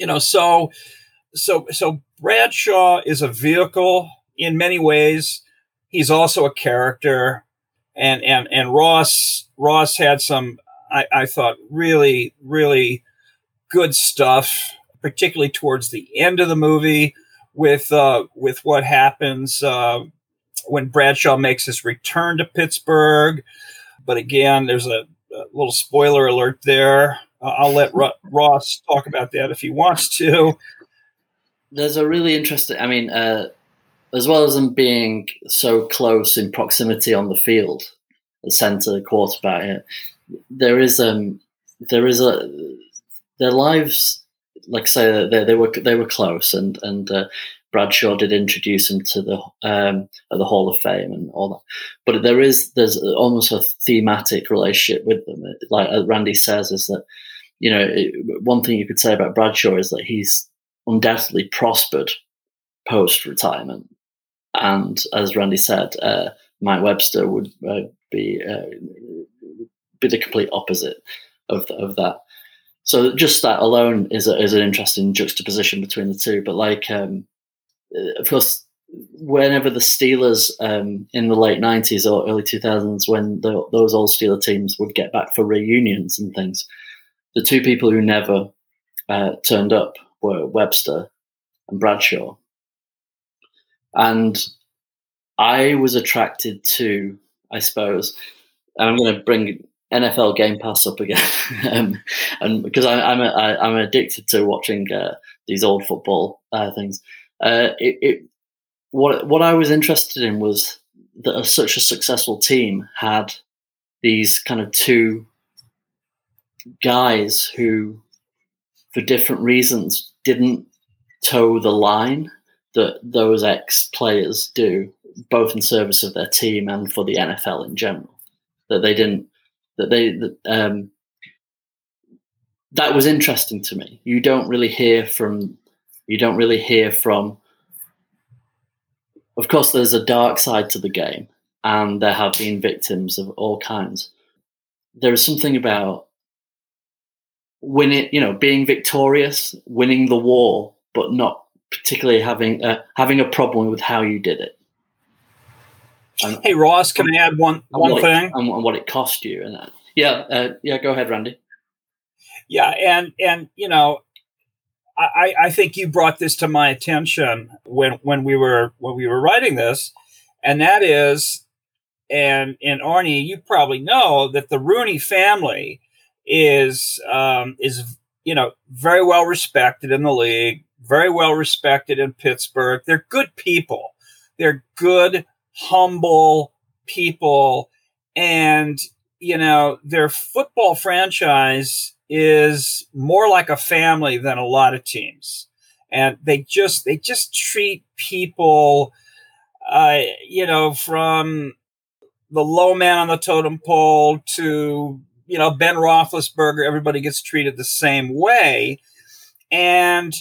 So Bradshaw is a vehicle in many ways. He's also a character, and Ross had some, I thought, really, really good stuff, particularly towards the end of the movie with what happens when Bradshaw makes his return to Pittsburgh. But again, there's a little spoiler alert there. I'll let Ross talk about that if he wants to. There's a really interesting, as well as them being so close in proximity on the field, the center, quarterback, their lives, like say, they were close, and Bradshaw did introduce him to the Hall of Fame and all that. But there's almost a thematic relationship with them. Like Randy says, is that one thing you could say about Bradshaw is that he's undoubtedly prospered post retirement, and as Randy said, Mike Webster would be the complete opposite of that. So just that alone is an interesting juxtaposition between the two. But of course, whenever the Steelers in the late 90s or early 2000s, when those old Steeler teams would get back for reunions and things, the two people who never turned up were Webster and Bradshaw. And I was attracted to, I suppose, and I'm going to bring NFL Game Pass up again, and because I'm addicted to watching these old football things. What I was interested in was that such a successful team had these kind of two guys who, for different reasons, didn't toe the line that those ex-players do, both in service of their team and for the NFL in general. That was interesting to me. You don't really hear from. Of course, there's a dark side to the game, and there have been victims of all kinds. There is something about being victorious, winning the war, but not particularly having a problem with how you did it. Hey, Ross, can I add one thing? And what it cost you. And go ahead, Randy. Yeah, and I think you brought this to my attention when we were writing this, and that is, and Arnie, you probably know that the Rooney family is very well respected in the league, very well respected in Pittsburgh. They're good people. They're good, humble people, and their football franchise is more like a family than a lot of teams, and they just treat people, from the low man on the totem pole to Ben Roethlisberger. Everybody gets treated the same way, and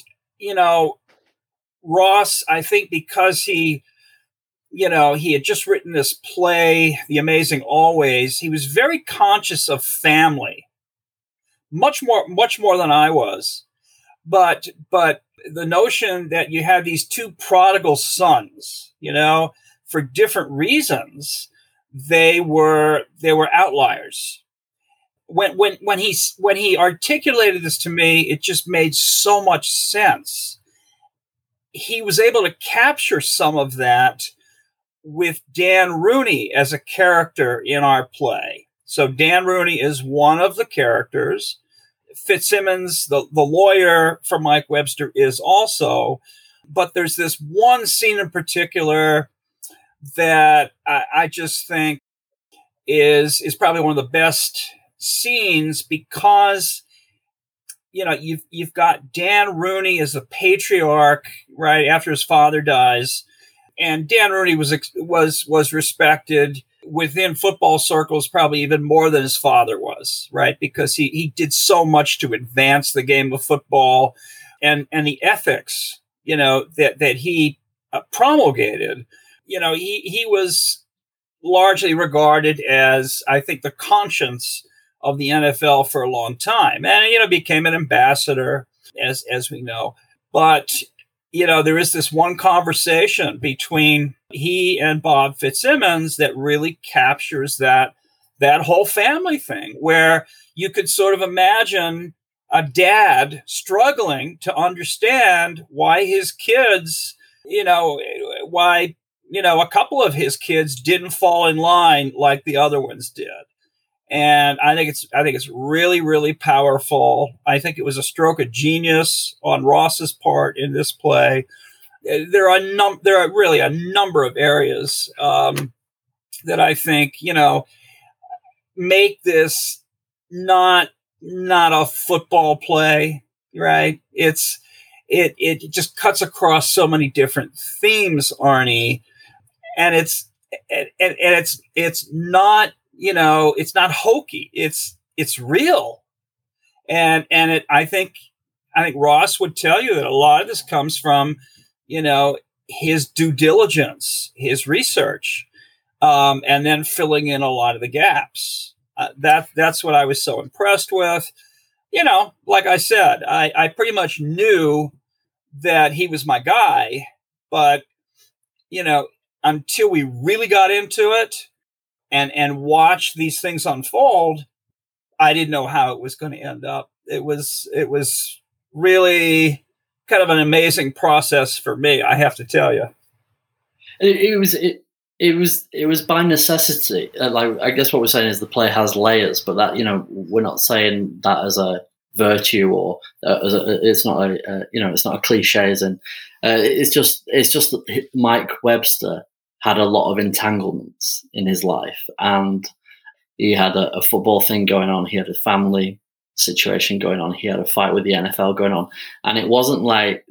Ross, I think because he had just written this play, The Amazing Always, he was very conscious of family. Much more than I was, but the notion that you have these two prodigal sons, for different reasons, they were outliers. When he articulated this to me, it just made so much sense. He was able to capture some of that with Dan Rooney as a character in our play. So Dan Rooney is one of the characters. Fitzsimmons, the lawyer for Mike Webster, is also. But there's this one scene in particular that I just think is probably one of the best scenes, because you've got Dan Rooney as the patriarch right after his father dies, and Dan Rooney was respected within football circles probably even more than his father was, right? Because he did so much to advance the game of football, and the ethics, that he promulgated. He was largely regarded as, I think, the conscience of the NFL for a long time, and became an ambassador. as we know. But, there is this one conversation between he and Bob Fitzsimmons that really captures that whole family thing, where you could sort of imagine a dad struggling to understand why his kids, why a couple of his kids didn't fall in line like the other ones did. And I think it's really, really powerful. I think it was a stroke of genius on Ross's part in this play. There are really a number of areas that I think, make this not a football play, right? It just cuts across so many different themes, Arnie, and it's not, it's not hokey. It's real. And I think Ross would tell you that a lot of this comes from, his due diligence, his research, and then filling in a lot of the gaps. That's what I was so impressed with. Like I said, I pretty much knew that he was my guy, but, until we really got into it and watched these things unfold, I didn't know how it was going to end up. It was really kind of an amazing process for me, I have to tell you. It was by necessity. Like, I guess what we're saying is the play has layers, but that, we're not saying that as a virtue or it's not it's not a cliche. As in, it's just that Mike Webster had a lot of entanglements in his life, and he had a football thing going on. He had a family situation going on. He had a fight with the NFL going on, and it wasn't like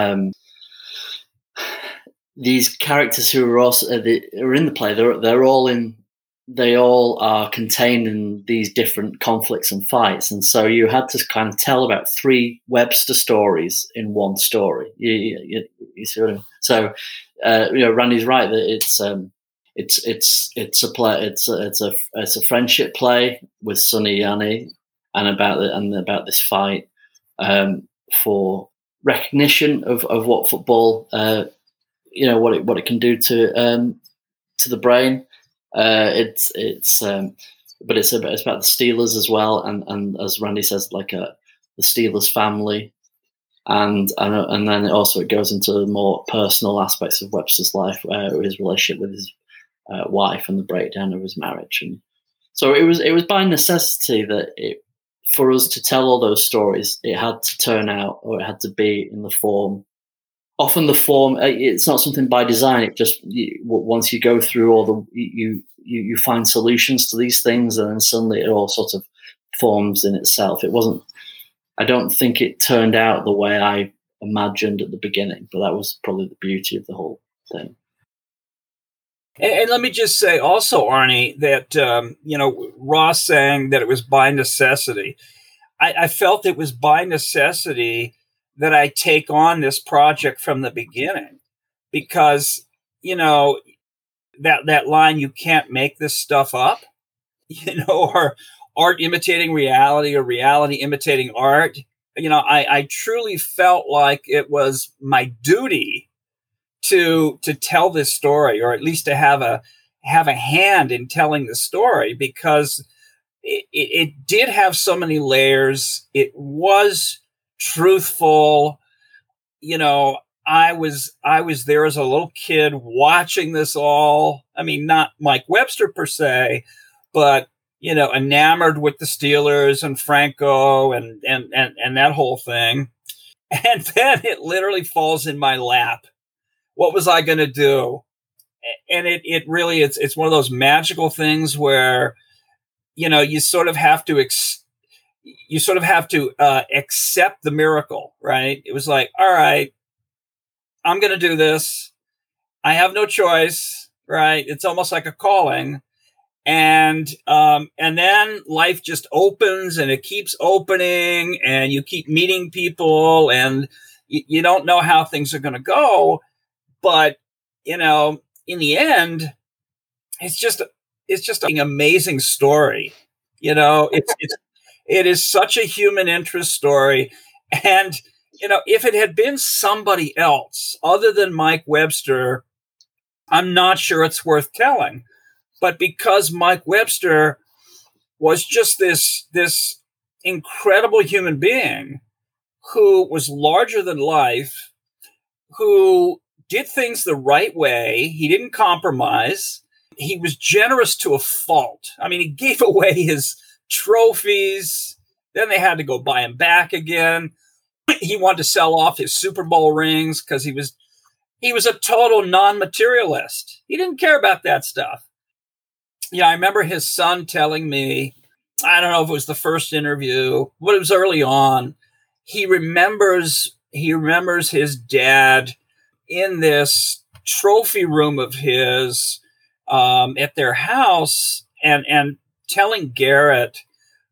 these characters who are also are in the play. They all are contained in these different conflicts and fights, and so you had to kind of tell about 3 Webster stories in one story. You see what I mean? So Randy's right that it's a play. It's a friendship play with Sonny Yanni, and about this fight for recognition of what football. What it can do to the brain. But it's about the Steelers as well, and as Randy says, like the Steelers family, and then it goes into the more personal aspects of Webster's life, his relationship with his wife and the breakdown of his marriage, and so it was by necessity that for us to tell all those stories, it had to turn out, or it had to be in the form. Often the form, it's not something by design. It just once you go through all you find solutions to these things, and then suddenly it all sort of forms in itself. It wasn't. I don't think it turned out the way I imagined at the beginning, but that was probably the beauty of the whole thing. And let me just say also, Arnie, that Ross saying that it was by necessity. I felt it was by necessity that I take on this project from the beginning, because, that line, you can't make this stuff up, or art imitating reality or reality imitating art. I truly felt like it was my duty to tell this story, or at least to have a hand in telling the story, because it did have so many layers. It was truthful. I was there as a little kid watching this all. I mean, not Mike Webster per se, but enamored with the Steelers and Franco and that whole thing. And then it literally falls in my lap. What was I going to do? And it really, it's one of those magical things where, you sort of have to accept the miracle, right? It was like, all right, I'm going to do this. I have no choice, right? It's almost like a calling. And then life just opens, and it keeps opening, and you keep meeting people, and you don't know how things are going to go. But, in the end, it's just an amazing story. It is such a human interest story. And if it had been somebody else other than Mike Webster, I'm not sure it's worth telling. But because Mike Webster was just this incredible human being who was larger than life, who did things the right way, he didn't compromise. He was generous to a fault. I mean, he gave away his trophies. Then they had to go buy him back again. He wanted to sell off his Super Bowl rings because he was a total non-materialist. He didn't care about that stuff. I remember his son telling me, I don't know if it was the first interview, but it was early on. He remembers his dad in this trophy room of his at their house and telling Garrett,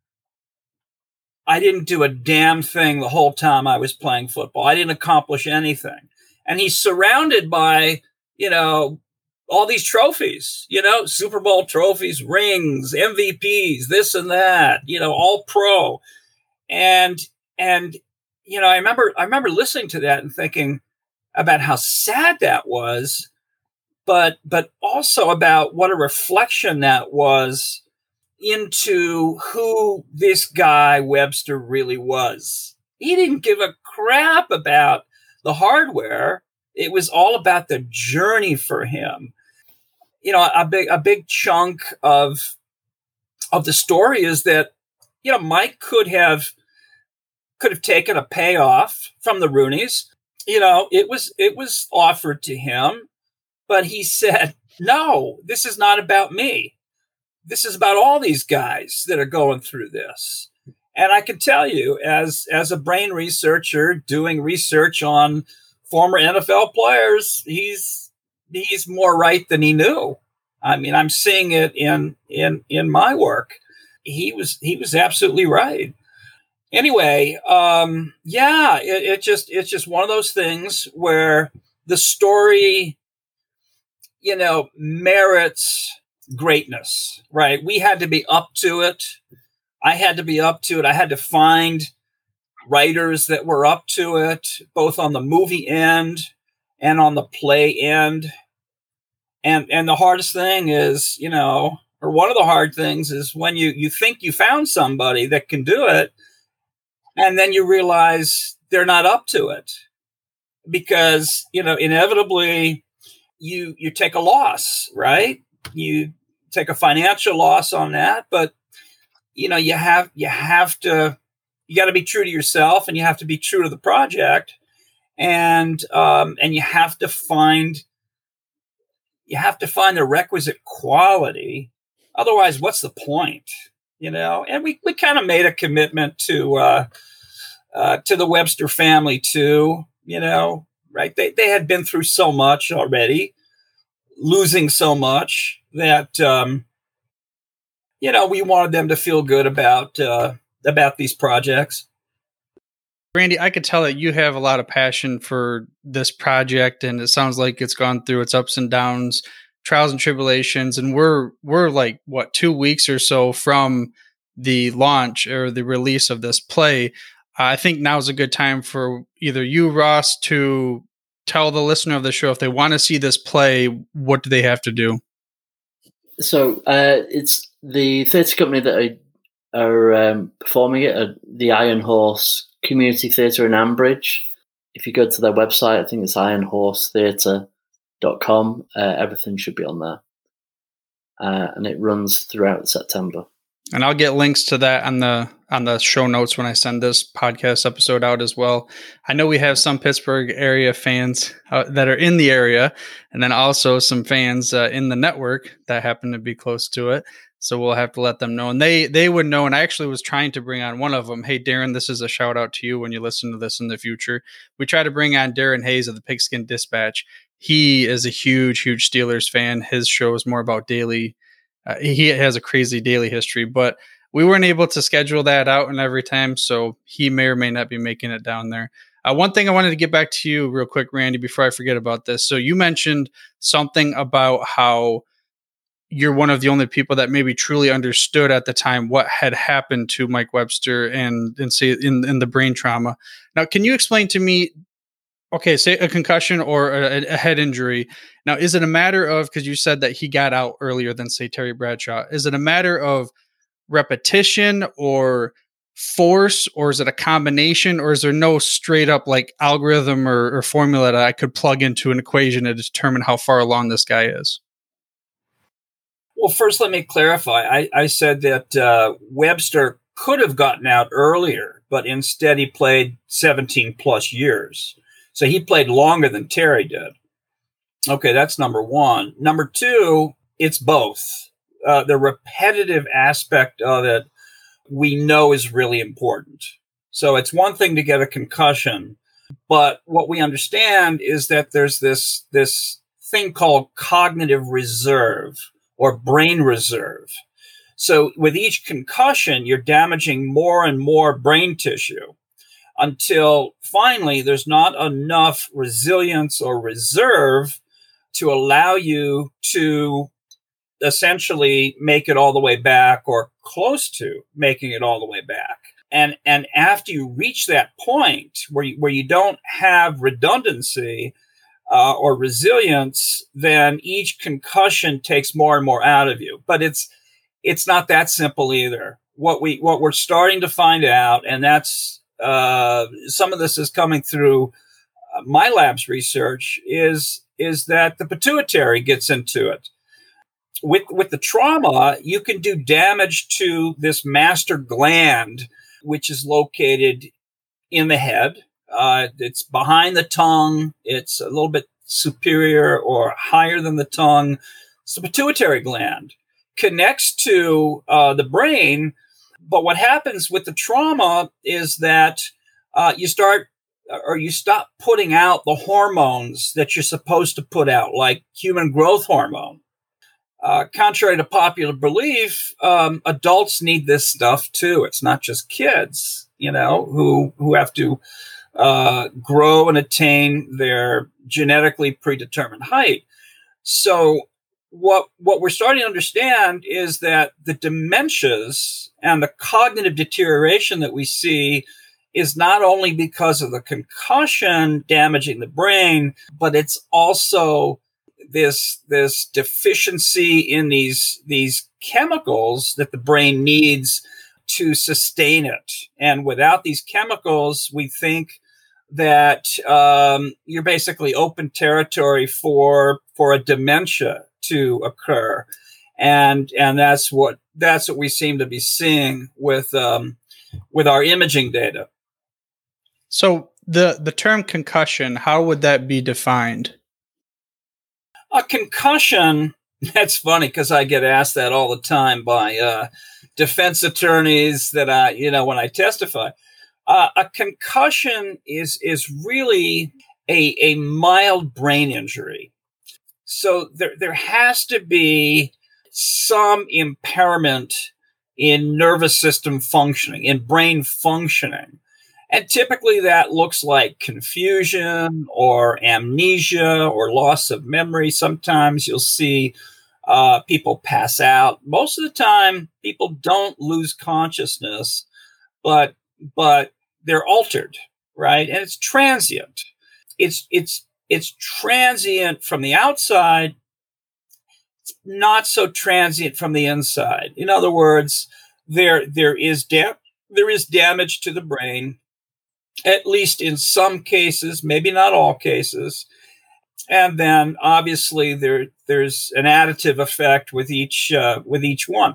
I didn't do a damn thing the whole time I was playing football. I didn't accomplish anything. And he's surrounded by, all these trophies, Super Bowl trophies, rings, MVPs, this and that, all pro. And I remember listening to that and thinking about how sad that was, but also about what a reflection that was into who this guy Webster really was. He didn't give a crap about the hardware. It was all about the journey for him. A big chunk of the story is that, Mike could have taken a payoff from the Rooneys. It was offered to him, but he said, no, this is not about me. This is about all these guys that are going through this. And I can tell you, as a brain researcher doing research on former NFL players, he's more right than he knew. I mean, I'm seeing it in my work. He was absolutely right. Anyway, it's just one of those things where the story, merits greatness, right? We had to be up to it. I had to be up to it. I had to find writers that were up to it, both on the movie end and on the play end. And the hardest thing is, or one of the hard things is when you think you found somebody that can do it, and then you realize they're not up to it because, inevitably you take a loss, right? You take a financial loss on that, but you got to be true to yourself and you have to be true to the project. And you have to find the requisite quality. Otherwise, what's the point? And we kind of made a commitment to the Webster family too, right? They had been through so much already, losing so much that, we wanted them to feel good about these projects. Randy, I could tell that you have a lot of passion for this project, and it sounds like it's gone through its ups and downs, trials and tribulations, and we're like, 2 weeks or so from the launch or the release of this play. I think now is a good time for either you, Ross, to tell the listener of the show, if they want to see this play, what do they have to do? So it's the theatre company that are performing it at the Iron Horse Community Theatre in Ambridge. If you go to their website, I think it's ironhorsetheatre.com. Everything should be on there. And it runs throughout September. And I'll get links to that on the show notes when I send this podcast episode out as well. I know we have some Pittsburgh area fans that are in the area, and then also some fans in the network that happen to be close to it. So we'll have to let them know. And they would know. And I actually was trying to bring on one of them. Hey, Darren, this is a shout out to you when you listen to this in the future. We try to bring on Darren Hayes of the Pigskin Dispatch. He is a huge, huge Steelers fan. His show is more about daily. He has a crazy daily history, but we weren't able to schedule that out and every time. So he may or may not be making it down there. One thing I wanted to get back to you real quick, Randy, before I forget about this. So you mentioned something about how you're one of the only people that maybe truly understood at the time what had happened to Mike Webster and say in the brain trauma. Now, can you explain to me, okay, say a concussion or a head injury. Now, is it a matter of, because you said that he got out earlier than, say, Terry Bradshaw, is it a matter of repetition or force, or is it a combination, or is there no straight up like algorithm or formula that I could plug into an equation to determine how far along this guy is? Well, first, let me clarify. I said that Webster could have gotten out earlier, but instead he played 17 plus years. So he played longer than Terry did. Okay, that's number one. Number two, it's both. The repetitive aspect of it, we know, is really important. So it's one thing to get a concussion, but what we understand is that there's this thing called cognitive reserve or brain reserve. So with each concussion, you're damaging more and more brain tissue until finally there's not enough resilience or reserve to allow you to essentially make it all the way back or close to making it all the way back. And after you reach that point where you don't have redundancy or resilience, then each concussion takes more and more out of you. But it's not that simple either. What we're starting to find out, and that's some of this is coming through my lab's research, is that the pituitary gets into it. With the trauma, you can do damage to this master gland, which is located in the head. It's behind the tongue. It's a little bit superior or higher than the tongue. It's the pituitary gland. Connects to the brain. But what happens with the trauma is that you stop putting out the hormones that you're supposed to put out, like human growth hormone. Contrary to popular belief, adults need this stuff too. It's not just kids, who have to grow and attain their genetically predetermined height. So what we're starting to understand is that the dementias and the cognitive deterioration that we see is not only because of the concussion damaging the brain, but it's also this deficiency in these chemicals that the brain needs to sustain it. And without these chemicals, we think that you're basically open territory for a dementia to occur. And that's what we seem to be seeing with our imaging data. So the term concussion, how would that be defined? A concussion, that's funny because I get asked that all the time by defense attorneys that when I testify. A concussion is really a mild brain injury. So there has to be some impairment in nervous system functioning, in brain functioning. And typically that looks like confusion or amnesia or loss of memory. Sometimes you'll see people pass out. Most of the time, people don't lose consciousness, but they're altered, right? And it's transient. It's transient from the outside. It's not so transient from the inside. In other words, there is damage to the brain, at least in some cases, maybe not all cases. And then obviously there's an additive effect with each one.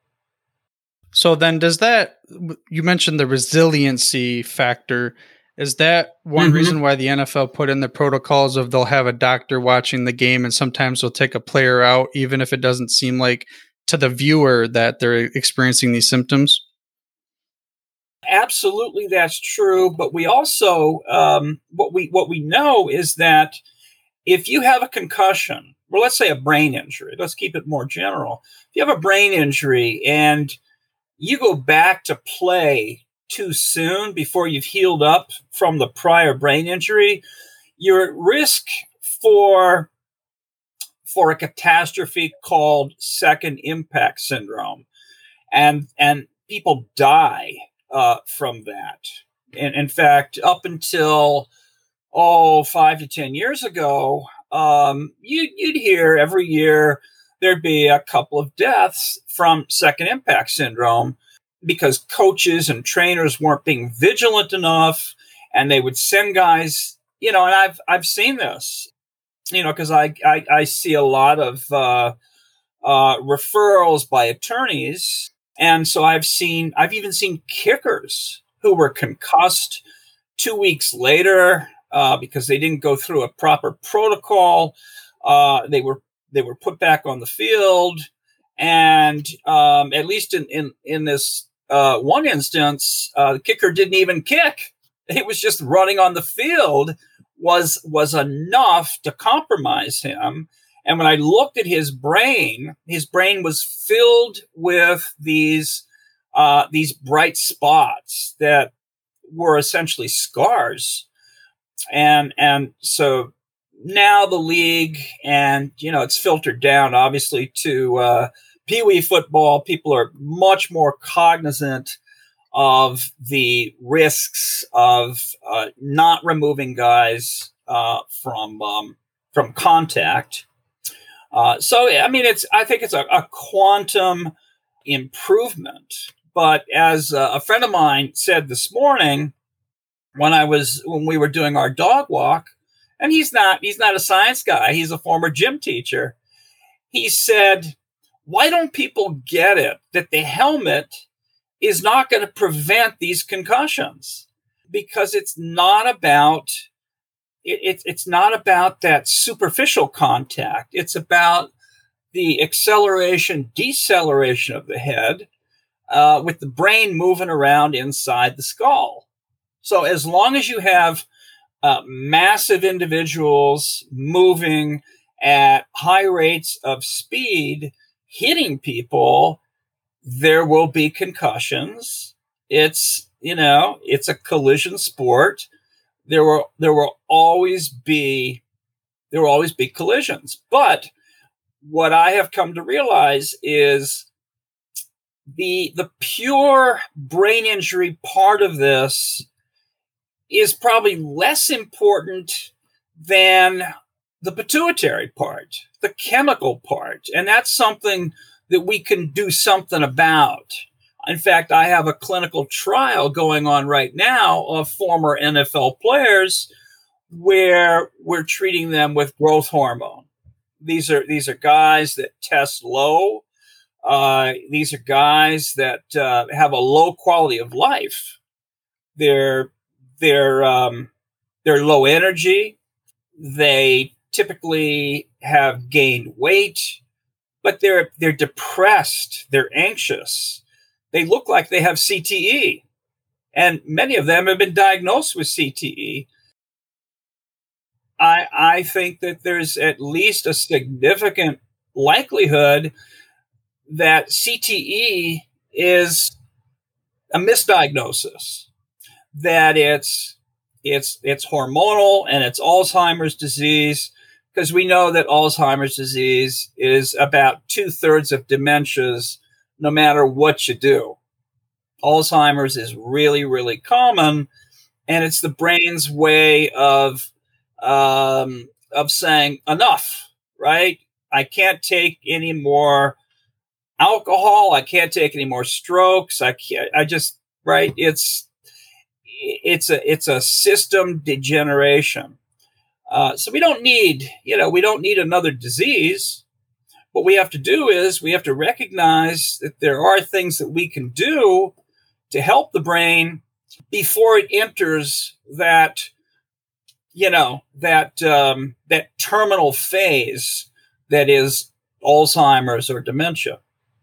So then you mentioned the resiliency factor. Is that one reason why the NFL put in the protocols of they'll have a doctor watching the game and sometimes they'll take a player out, even if it doesn't seem like to the viewer that they're experiencing these symptoms? Absolutely, that's true. But we also, what we know is that if you have a concussion, well, let's say a brain injury, let's keep it more general. If you have a brain injury and you go back to play too soon before you've healed up from the prior brain injury, you're at risk for for a catastrophe called second impact syndrome. And people die from that. And in fact, up until 5 to 10 years ago, you'd hear every year there'd be a couple of deaths from second impact syndrome because coaches and trainers weren't being vigilant enough, and they would send guys, and I've seen this, because I see a lot of referrals by attorneys. And so I've even seen kickers who were concussed 2 weeks later because they didn't go through a proper protocol. They were put back on the field, and at least in this one instance, the kicker didn't even kick. It was just running on the field was enough to compromise him. And when I looked at his brain was filled with these bright spots that were essentially scars. And so now the league, and it's filtered down obviously to Pee Wee football. People are much more cognizant of the risks of not removing guys from contact. So I mean, I think it's a quantum improvement. But as a friend of mine said this morning, when we were doing our dog walk, and he's not a science guy, he's a former gym teacher. He said, "Why don't people get it that the helmet is not going to prevent these concussions? Because it's not about that superficial contact. It's about the acceleration, deceleration of the head with the brain moving around inside the skull. So as long as you have massive individuals moving at high rates of speed, hitting people, there will be concussions. It's a collision sport. There will always be collisions. But what I have come to realize is the pure brain injury part of this is probably less important than the pituitary part, the chemical part. And that's something that we can do something about. In fact, I have a clinical trial going on right now of former NFL players where we're treating them with growth hormone. These are guys that test low. These are guys that have a low quality of life. They're low energy. They typically have gained weight, but they're depressed. They're anxious. They look like they have CTE, and many of them have been diagnosed with CTE. I think that there's at least a significant likelihood that CTE is a misdiagnosis, that it's hormonal and it's Alzheimer's disease, because we know that Alzheimer's disease is about 2/3 of dementias, no matter what you do. Alzheimer's is really, really common, and it's the brain's way of saying enough, right? I can't take any more alcohol. I can't take any more strokes. Right? It's a system degeneration. So we don't need another disease. What we have to do is we have to recognize that there are things that we can do to help the brain before it enters that terminal phase that is Alzheimer's or dementia.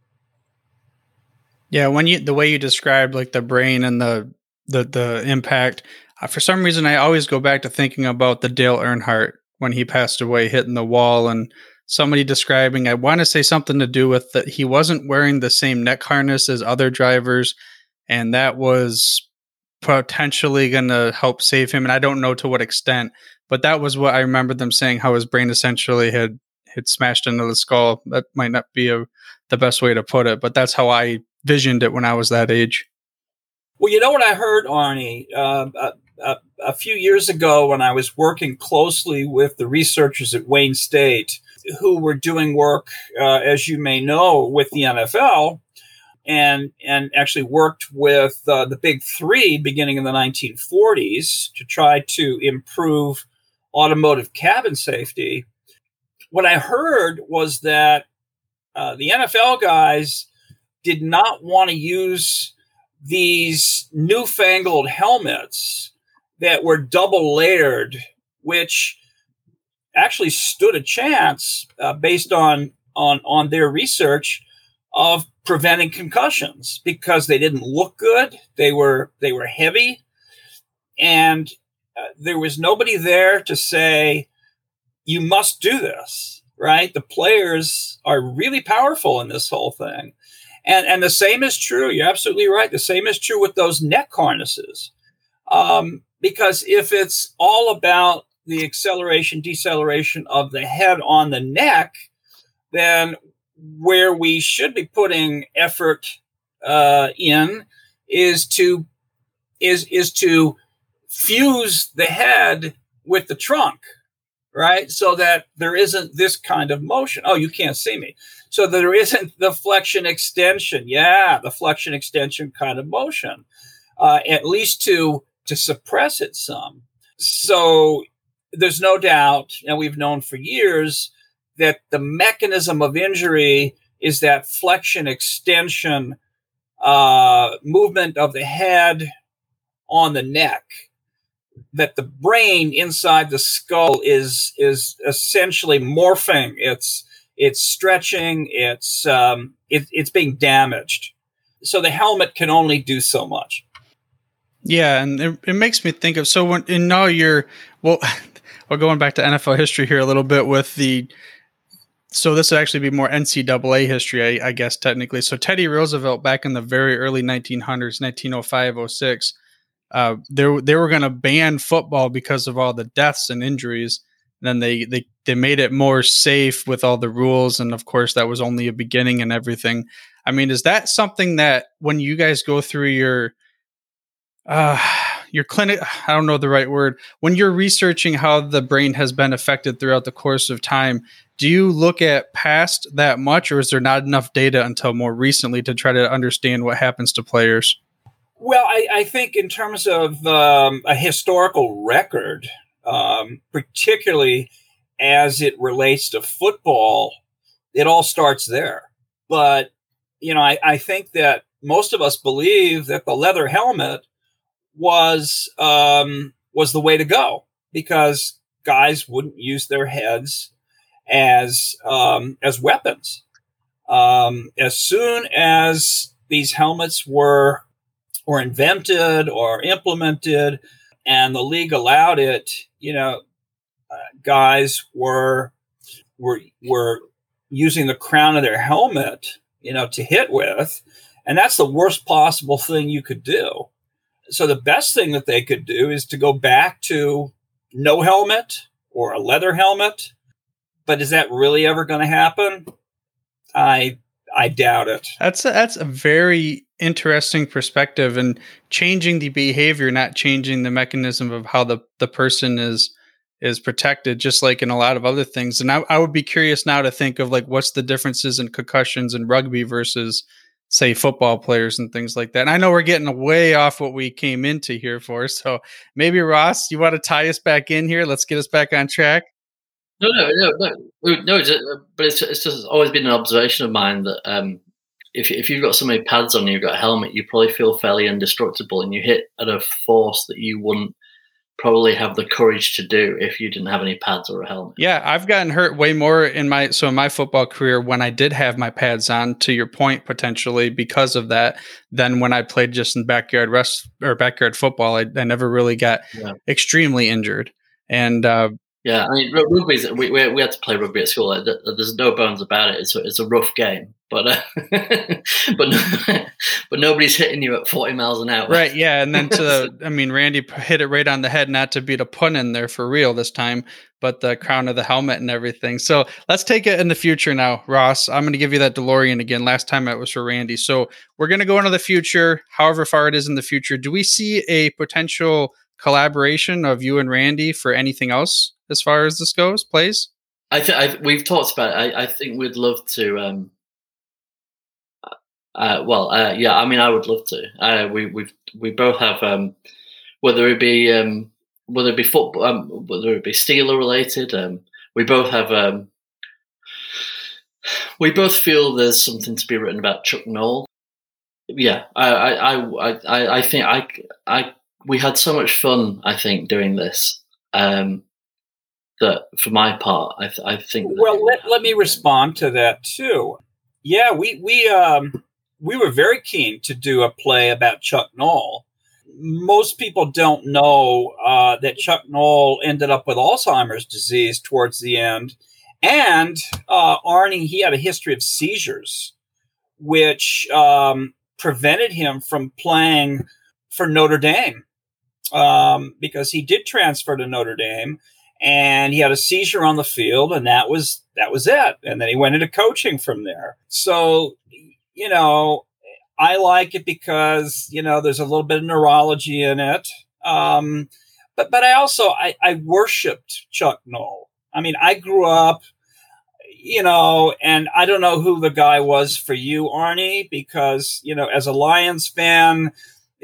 Yeah, the way you described like the brain and the impact, for some reason I always go back to thinking about the Dale Earnhardt when he passed away, hitting the wall, and somebody describing, I want to say something to do with that he wasn't wearing the same neck harness as other drivers, and that was potentially going to help save him. And I don't know to what extent, but that was what I remember them saying, how his brain essentially had had smashed into the skull. That might not be the best way to put it, but that's how I visioned it when I was that age. Well, you know what I heard, Arnie? A few years ago when I was working closely with the researchers at Wayne State who were doing work, as you may know, with the NFL and actually worked with the Big Three beginning in the 1940s to try to improve automotive cabin safety. What I heard was that the NFL guys did not want to use these newfangled helmets that were double layered, which actually stood a chance based on their research of preventing concussions because they didn't look good. They were heavy, and there was nobody there to say, you must do this, right? The players are really powerful in this whole thing. And the same is true. You're absolutely right. The same is true with those neck harnesses. Because if it's all about the acceleration, deceleration of the head on the neck, then where we should be putting effort in is to fuse the head with the trunk, right? So that there isn't this kind of motion. Oh, you can't see me. So that there isn't the flexion extension. Yeah, the flexion extension kind of motion, at least to suppress it some. So there's no doubt, and we've known for years, that the mechanism of injury is that flexion extension movement of the head on the neck, that the brain inside the skull is essentially morphing. It's stretching. It's being damaged. So the helmet can only do so much. Yeah, and it makes me think of, so when, and now we're going back to NFL history here a little bit with so this would actually be more NCAA history, I guess, technically. So Teddy Roosevelt, back in the very early 1900s, 1905, 06, they were going to ban football because of all the deaths and injuries. And then they made it more safe with all the rules. And of course, that was only a beginning and everything. I mean, is that something that when you guys go through your clinic, I don't know the right word, when you're researching how the brain has been affected throughout the course of time, do you look at past that much, or is there not enough data until more recently to try to understand what happens to players? Well, I think in terms of a historical record, particularly as it relates to football, it all starts there. But, I think that most of us believe that the leather helmet was the way to go because guys wouldn't use their heads as weapons. As soon as these helmets were invented or implemented, and the league allowed it, guys were using the crown of their helmet, to hit with, and that's the worst possible thing you could do. So the best thing that they could do is to go back to no helmet or a leather helmet. But is that really ever going to happen? I doubt it. That's a very interesting perspective, and changing the behavior, not changing the mechanism of how the person is protected, just like in a lot of other things. And I would be curious now to think of like what's the differences in concussions in rugby versus, say, football players and things like that. And I know we're getting way off what we came into here for. So maybe Ross, you want to tie us back in here? Let's get us back on track. No. But it's just always been an observation of mine that if you've got so many pads on, you've got a helmet, you probably feel fairly indestructible, and you hit at a force that you wouldn't probably have the courage to do if you didn't have any pads or a helmet. Yeah, I've gotten hurt way more in my football career when I did have my pads on, to your point, potentially because of that, than when I played just in backyard backyard football. I never really got extremely injured. And Yeah, I mean, rugby's we had to play rugby at school. Like, there's no bones about it. It's a rough game, but but nobody's hitting you at 40 miles an hour. Right, yeah, and then Randy hit it right on the head, not to beat a pun in there for real this time, but the crown of the helmet and everything. So let's take it in the future now, Ross. I'm going to give you that DeLorean again. Last time it was for Randy. So we're going to go into the future, however far it is in the future. Do we see a potential collaboration of you and Randy for anything else as far as this goes, plays? We've talked about it. I think we'd love to. Yeah. I mean, I would love to. We both have whether it be football, whether it be Steeler related. We both have. We both feel there's something to be written about Chuck Noll. Yeah, I think we had so much fun. I think doing this. That for my part, I think. Well, let me respond to that too. Yeah, we were very keen to do a play about Chuck Noll. Most people don't know that Chuck Noll ended up with Alzheimer's disease towards the end, and Arnie, he had a history of seizures, which prevented him from playing for Notre Dame because he did transfer to Notre Dame. And he had a seizure on the field, and that was it. And then he went into coaching from there. So, I like it because, there's a little bit of neurology in it. But I also, I worshipped Chuck Noll. I mean, I grew up, and I don't know who the guy was for you, Arnie, because, as a Lions fan,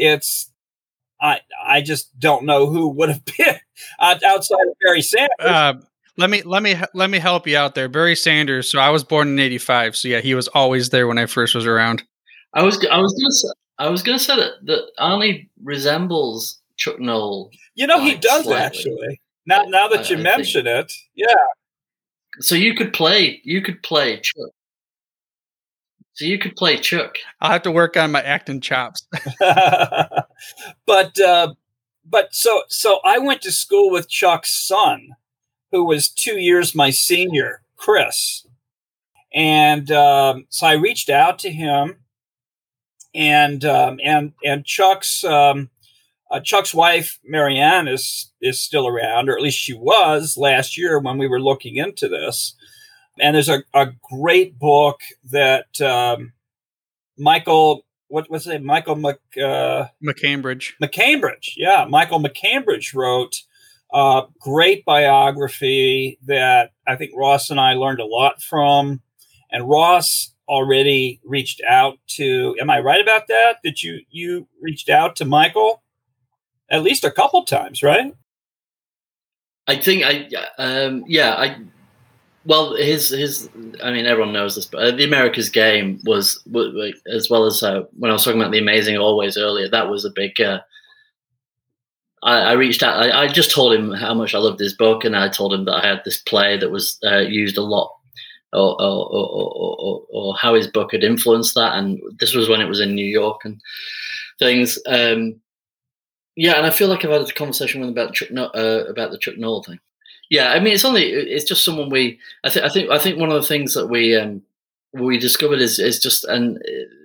I just don't know who would have been outside of Barry Sanders. Let me help you out there. Barry Sanders. So I was born in '85. So yeah, he was always there when I first was around. I was gonna say that Arnie resembles Chuck Noll. He does slightly. Actually. Now that you mention it, yeah. So you could play Chuck. So you could play Chuck. I'll have to work on my acting chops. But so I went to school with Chuck's son, who was 2 years my senior, Chris. And so I reached out to him, and Chuck's wife, Marianne, is still around, or at least she was last year when we were looking into this. And there's a great book that Michael, what's his name? Michael McCambridge. McCambridge, yeah. Michael McCambridge wrote a great biography that I think Ross and I learned a lot from. And Ross already reached out to, am I right about that? That you reached out to Michael at least a couple times, right? I think well, his. I mean, everyone knows this, but the America's Game was as well as when I was talking about The Amazing Always earlier. That was a big. I reached out. I just told him how much I loved his book, and I told him that I had this play that was used a lot, or how his book had influenced that. And this was when it was in New York and things. Yeah, and I feel like I've had a conversation with him about the Chuck Noll thing. Yeah, I mean, it's just someone I think one of the things that we discovered is just, and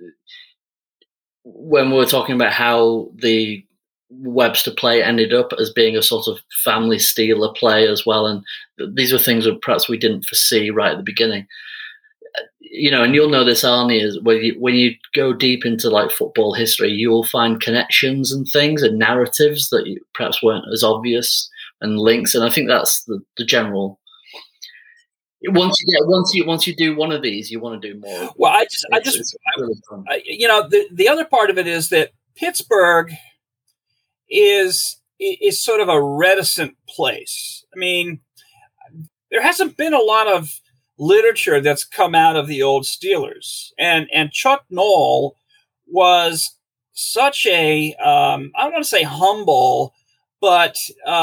when we were talking about how the Webster play ended up as being a sort of family Steeler play as well, and these were things that perhaps we didn't foresee right at the beginning. And you'll know this, Arnie, is when you go deep into like football history, you will find connections and things and narratives that perhaps weren't as obvious. And links, and I think that's the general. Once you do one of these, you want to do more. Well, really fun. The other part of it is that Pittsburgh is sort of a reticent place. I mean, there hasn't been a lot of literature that's come out of the old Steelers, and Chuck Noll was such a I don't want to say humble, but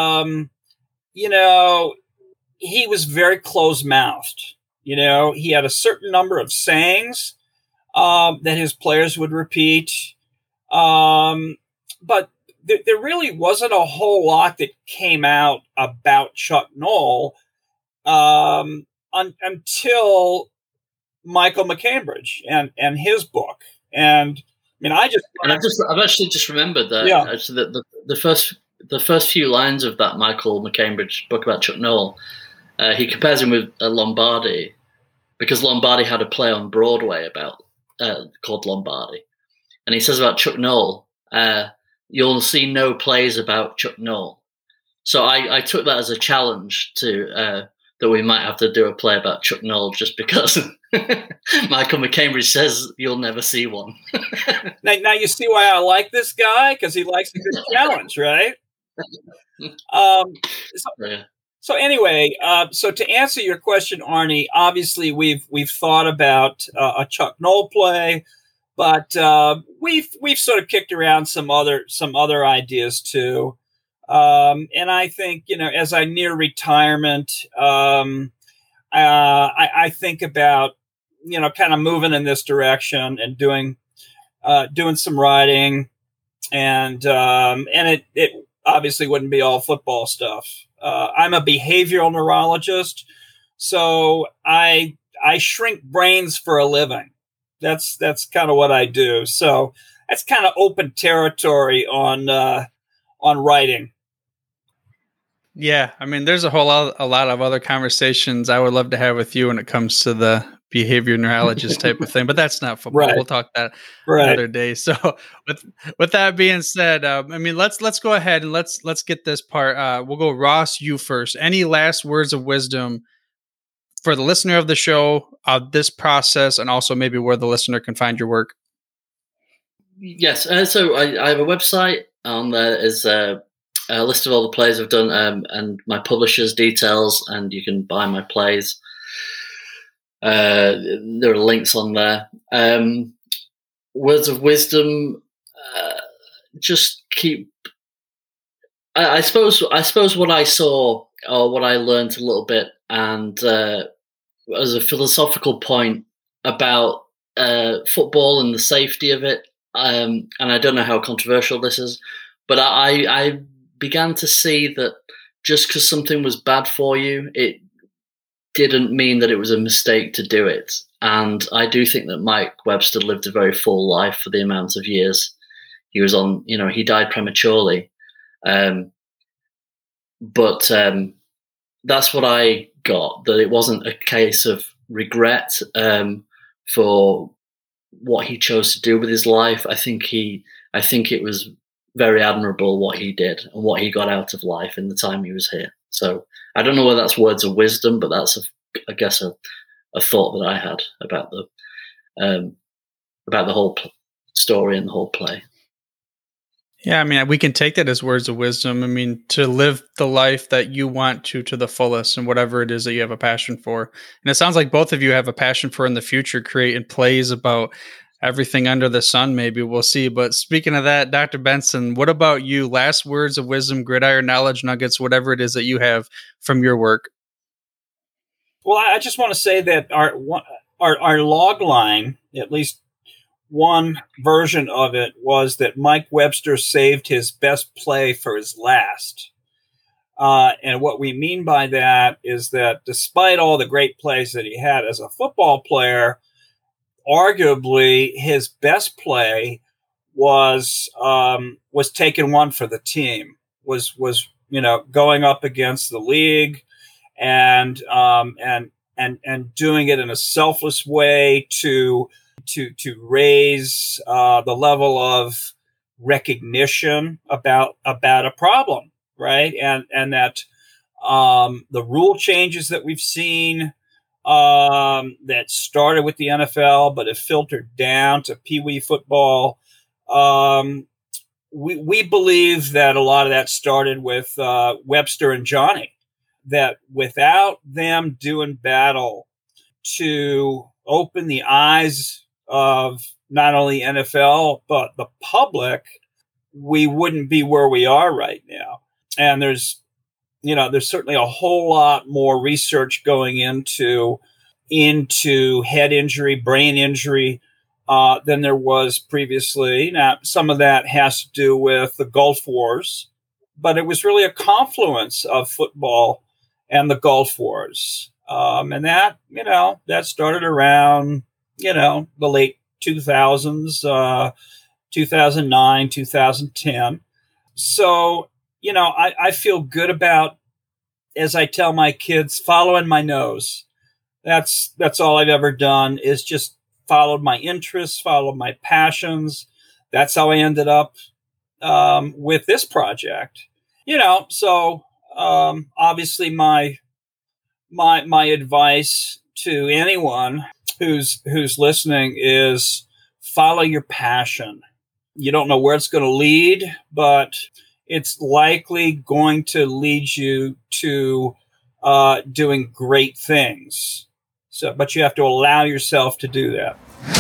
he was very close-mouthed. He had a certain number of sayings that his players would repeat. But there really wasn't a whole lot that came out about Chuck Noll until Michael McCambridge and his book. And I mean, I've actually just remembered that. Yeah. Actually, the first few lines of that Michael McCambridge book about Chuck Noll, he compares him with Lombardi, because Lombardi had a play on Broadway called Lombardi, and he says about Chuck Noll, you'll see no plays about Chuck Noll. So I took that as a challenge to that we might have to do a play about Chuck Noll, just because Michael McCambridge says you'll never see one. now you see why I like this guy, because he likes a good challenge, right? So anyway, so to answer your question, Arnie, obviously we've thought about a Chuck Noll play, but we've sort of kicked around some other ideas too. And I think, as I near retirement, I think about, kind of moving in this direction and doing some writing, and it obviously wouldn't be all football stuff. I'm a behavioral neurologist, so I shrink brains for a living. That's kind of what I do. So that's kind of open territory on writing. Yeah, I mean, there's a lot of other conversations I would love to have with you when it comes to the behavior neurologist type of thing, but that's not football. Right. We'll talk that another day. So, with that being said, I mean, let's go ahead and let's get this part. We'll go, Ross, you first. Any last words of wisdom for the listener of the show, this process, and also maybe where the listener can find your work? Yes. So I have a website. On there is a list of all the plays I've done, and my publisher's details, and you can buy my plays. There are links on there. Words of wisdom, just keep. I suppose what I saw, or what I learned a little bit, and as a philosophical point about football and the safety of it, and I don't know how controversial this is, but I began to see that just because something was bad for you, it didn't mean that it was a mistake to do it. And I do think that Mike Webster lived a very full life for the amount of years he was on. He died prematurely. But that's what I got, that it wasn't a case of regret for what he chose to do with his life. I think it was very admirable what he did and what he got out of life in the time he was here. So I don't know whether that's words of wisdom, but that's I guess a thought that I had about the whole story and the whole play. Yeah, I mean, we can take that as words of wisdom. I mean, to live the life that you want to the fullest, and whatever it is that you have a passion for. And it sounds like both of you have a passion for in the future, creating plays about everything under the sun. Maybe we'll see. But speaking of that, Dr. Benson, what about you? Last words of wisdom, gridiron knowledge nuggets, whatever it is that you have from your work. Well, I just want to say that our log line, at least one version of it, was that Mike Webster saved his best play for his last. And what we mean by that is that despite all the great plays that he had as a football player, arguably his best play was taking one for the team, was going up against the league and doing it in a selfless way to raise the level of recognition about a problem, right? And that the rule changes that we've seen that started with the NFL but have filtered down to Pee Wee football. We believe that a lot of that started with Webster and Johnny, that without them doing battle to open the eyes of not only NFL, but the public, we wouldn't be where we are right now. And there's certainly a whole lot more research going into head injury, brain injury, than there was previously. Now, some of that has to do with the Gulf Wars, but it was really a confluence of football and the Gulf Wars. And that, that started around, the late 2000s, 2009, 2010. So, I feel good about, as I tell my kids, following my nose. That's all I've ever done, is just followed my interests, followed my passions. That's how I ended up with this project. So obviously my advice to anyone who's listening is follow your passion. You don't know where it's going to lead, but it's likely going to lead you to doing great things. So, but you have to allow yourself to do that.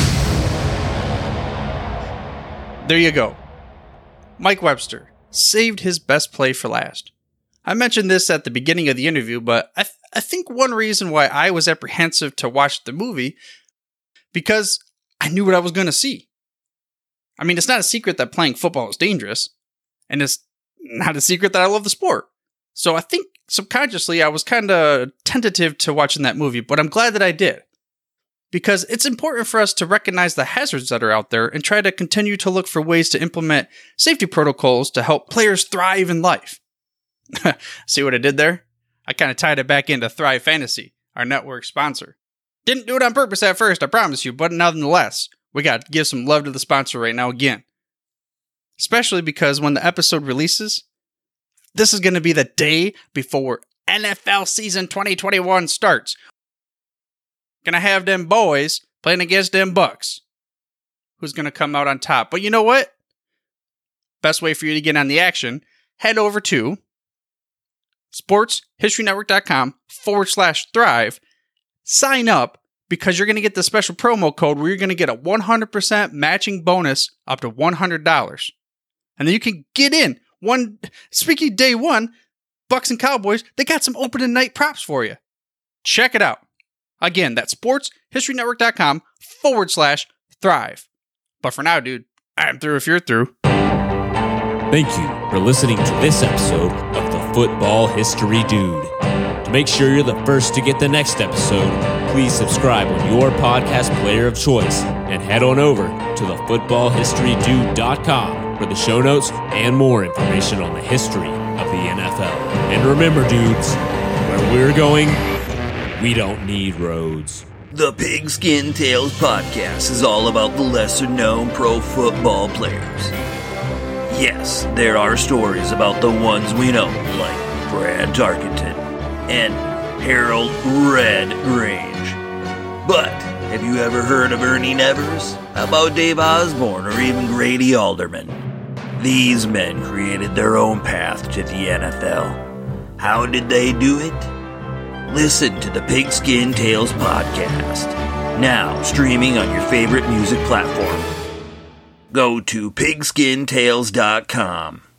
There you go. Mike Webster saved his best play for last. I mentioned this at the beginning of the interview, but I think one reason why I was apprehensive to watch the movie, because I knew what I was going to see. I mean, it's not a secret that playing football is dangerous, and it's not a secret that I love the sport. So I think subconsciously I was kind of tentative to watching that movie, but I'm glad that I did. Because it's important for us to recognize the hazards that are out there and try to continue to look for ways to implement safety protocols to help players thrive in life. See what I did there? I kind of tied it back into Thrive Fantasy, our network sponsor. Didn't do it on purpose at first, I promise you, but nonetheless, we got to give some love to the sponsor right now again. Especially because when the episode releases, this is going to be the day before NFL season 2021 starts. Gonna have them boys playing against them Bucks. Who's gonna come out on top? But you know what? Best way for you to get on the action, head over to sportshistorynetwork.com/thrive. Sign up, because you're gonna get the special promo code where you're gonna get a 100% matching bonus up to $100. And then you can get in. Speaking day one, Bucks and Cowboys, they got some opening night props for you. Check it out. Again, that's sportshistorynetwork.com/thrive. But for now, dude, I'm through if you're through. Thank you for listening to this episode of the Football History Dude. To make sure you're the first to get the next episode, please subscribe on your podcast player of choice and head on over to thefootballhistorydude.com for the show notes and more information on the history of the NFL. And remember, dudes, where we're going, we don't need roads. The Pigskin Tales podcast is all about the lesser-known pro football players. Yes, there are stories about the ones we know, like Brad Tarkenton and Harold Red Grange. But have you ever heard of Ernie Nevers? How about Dave Osborne or even Grady Alderman? These men created their own path to the NFL. How did they do it? Listen to the Pigskin Tales podcast, now streaming on your favorite music platform. Go to pigskintales.com.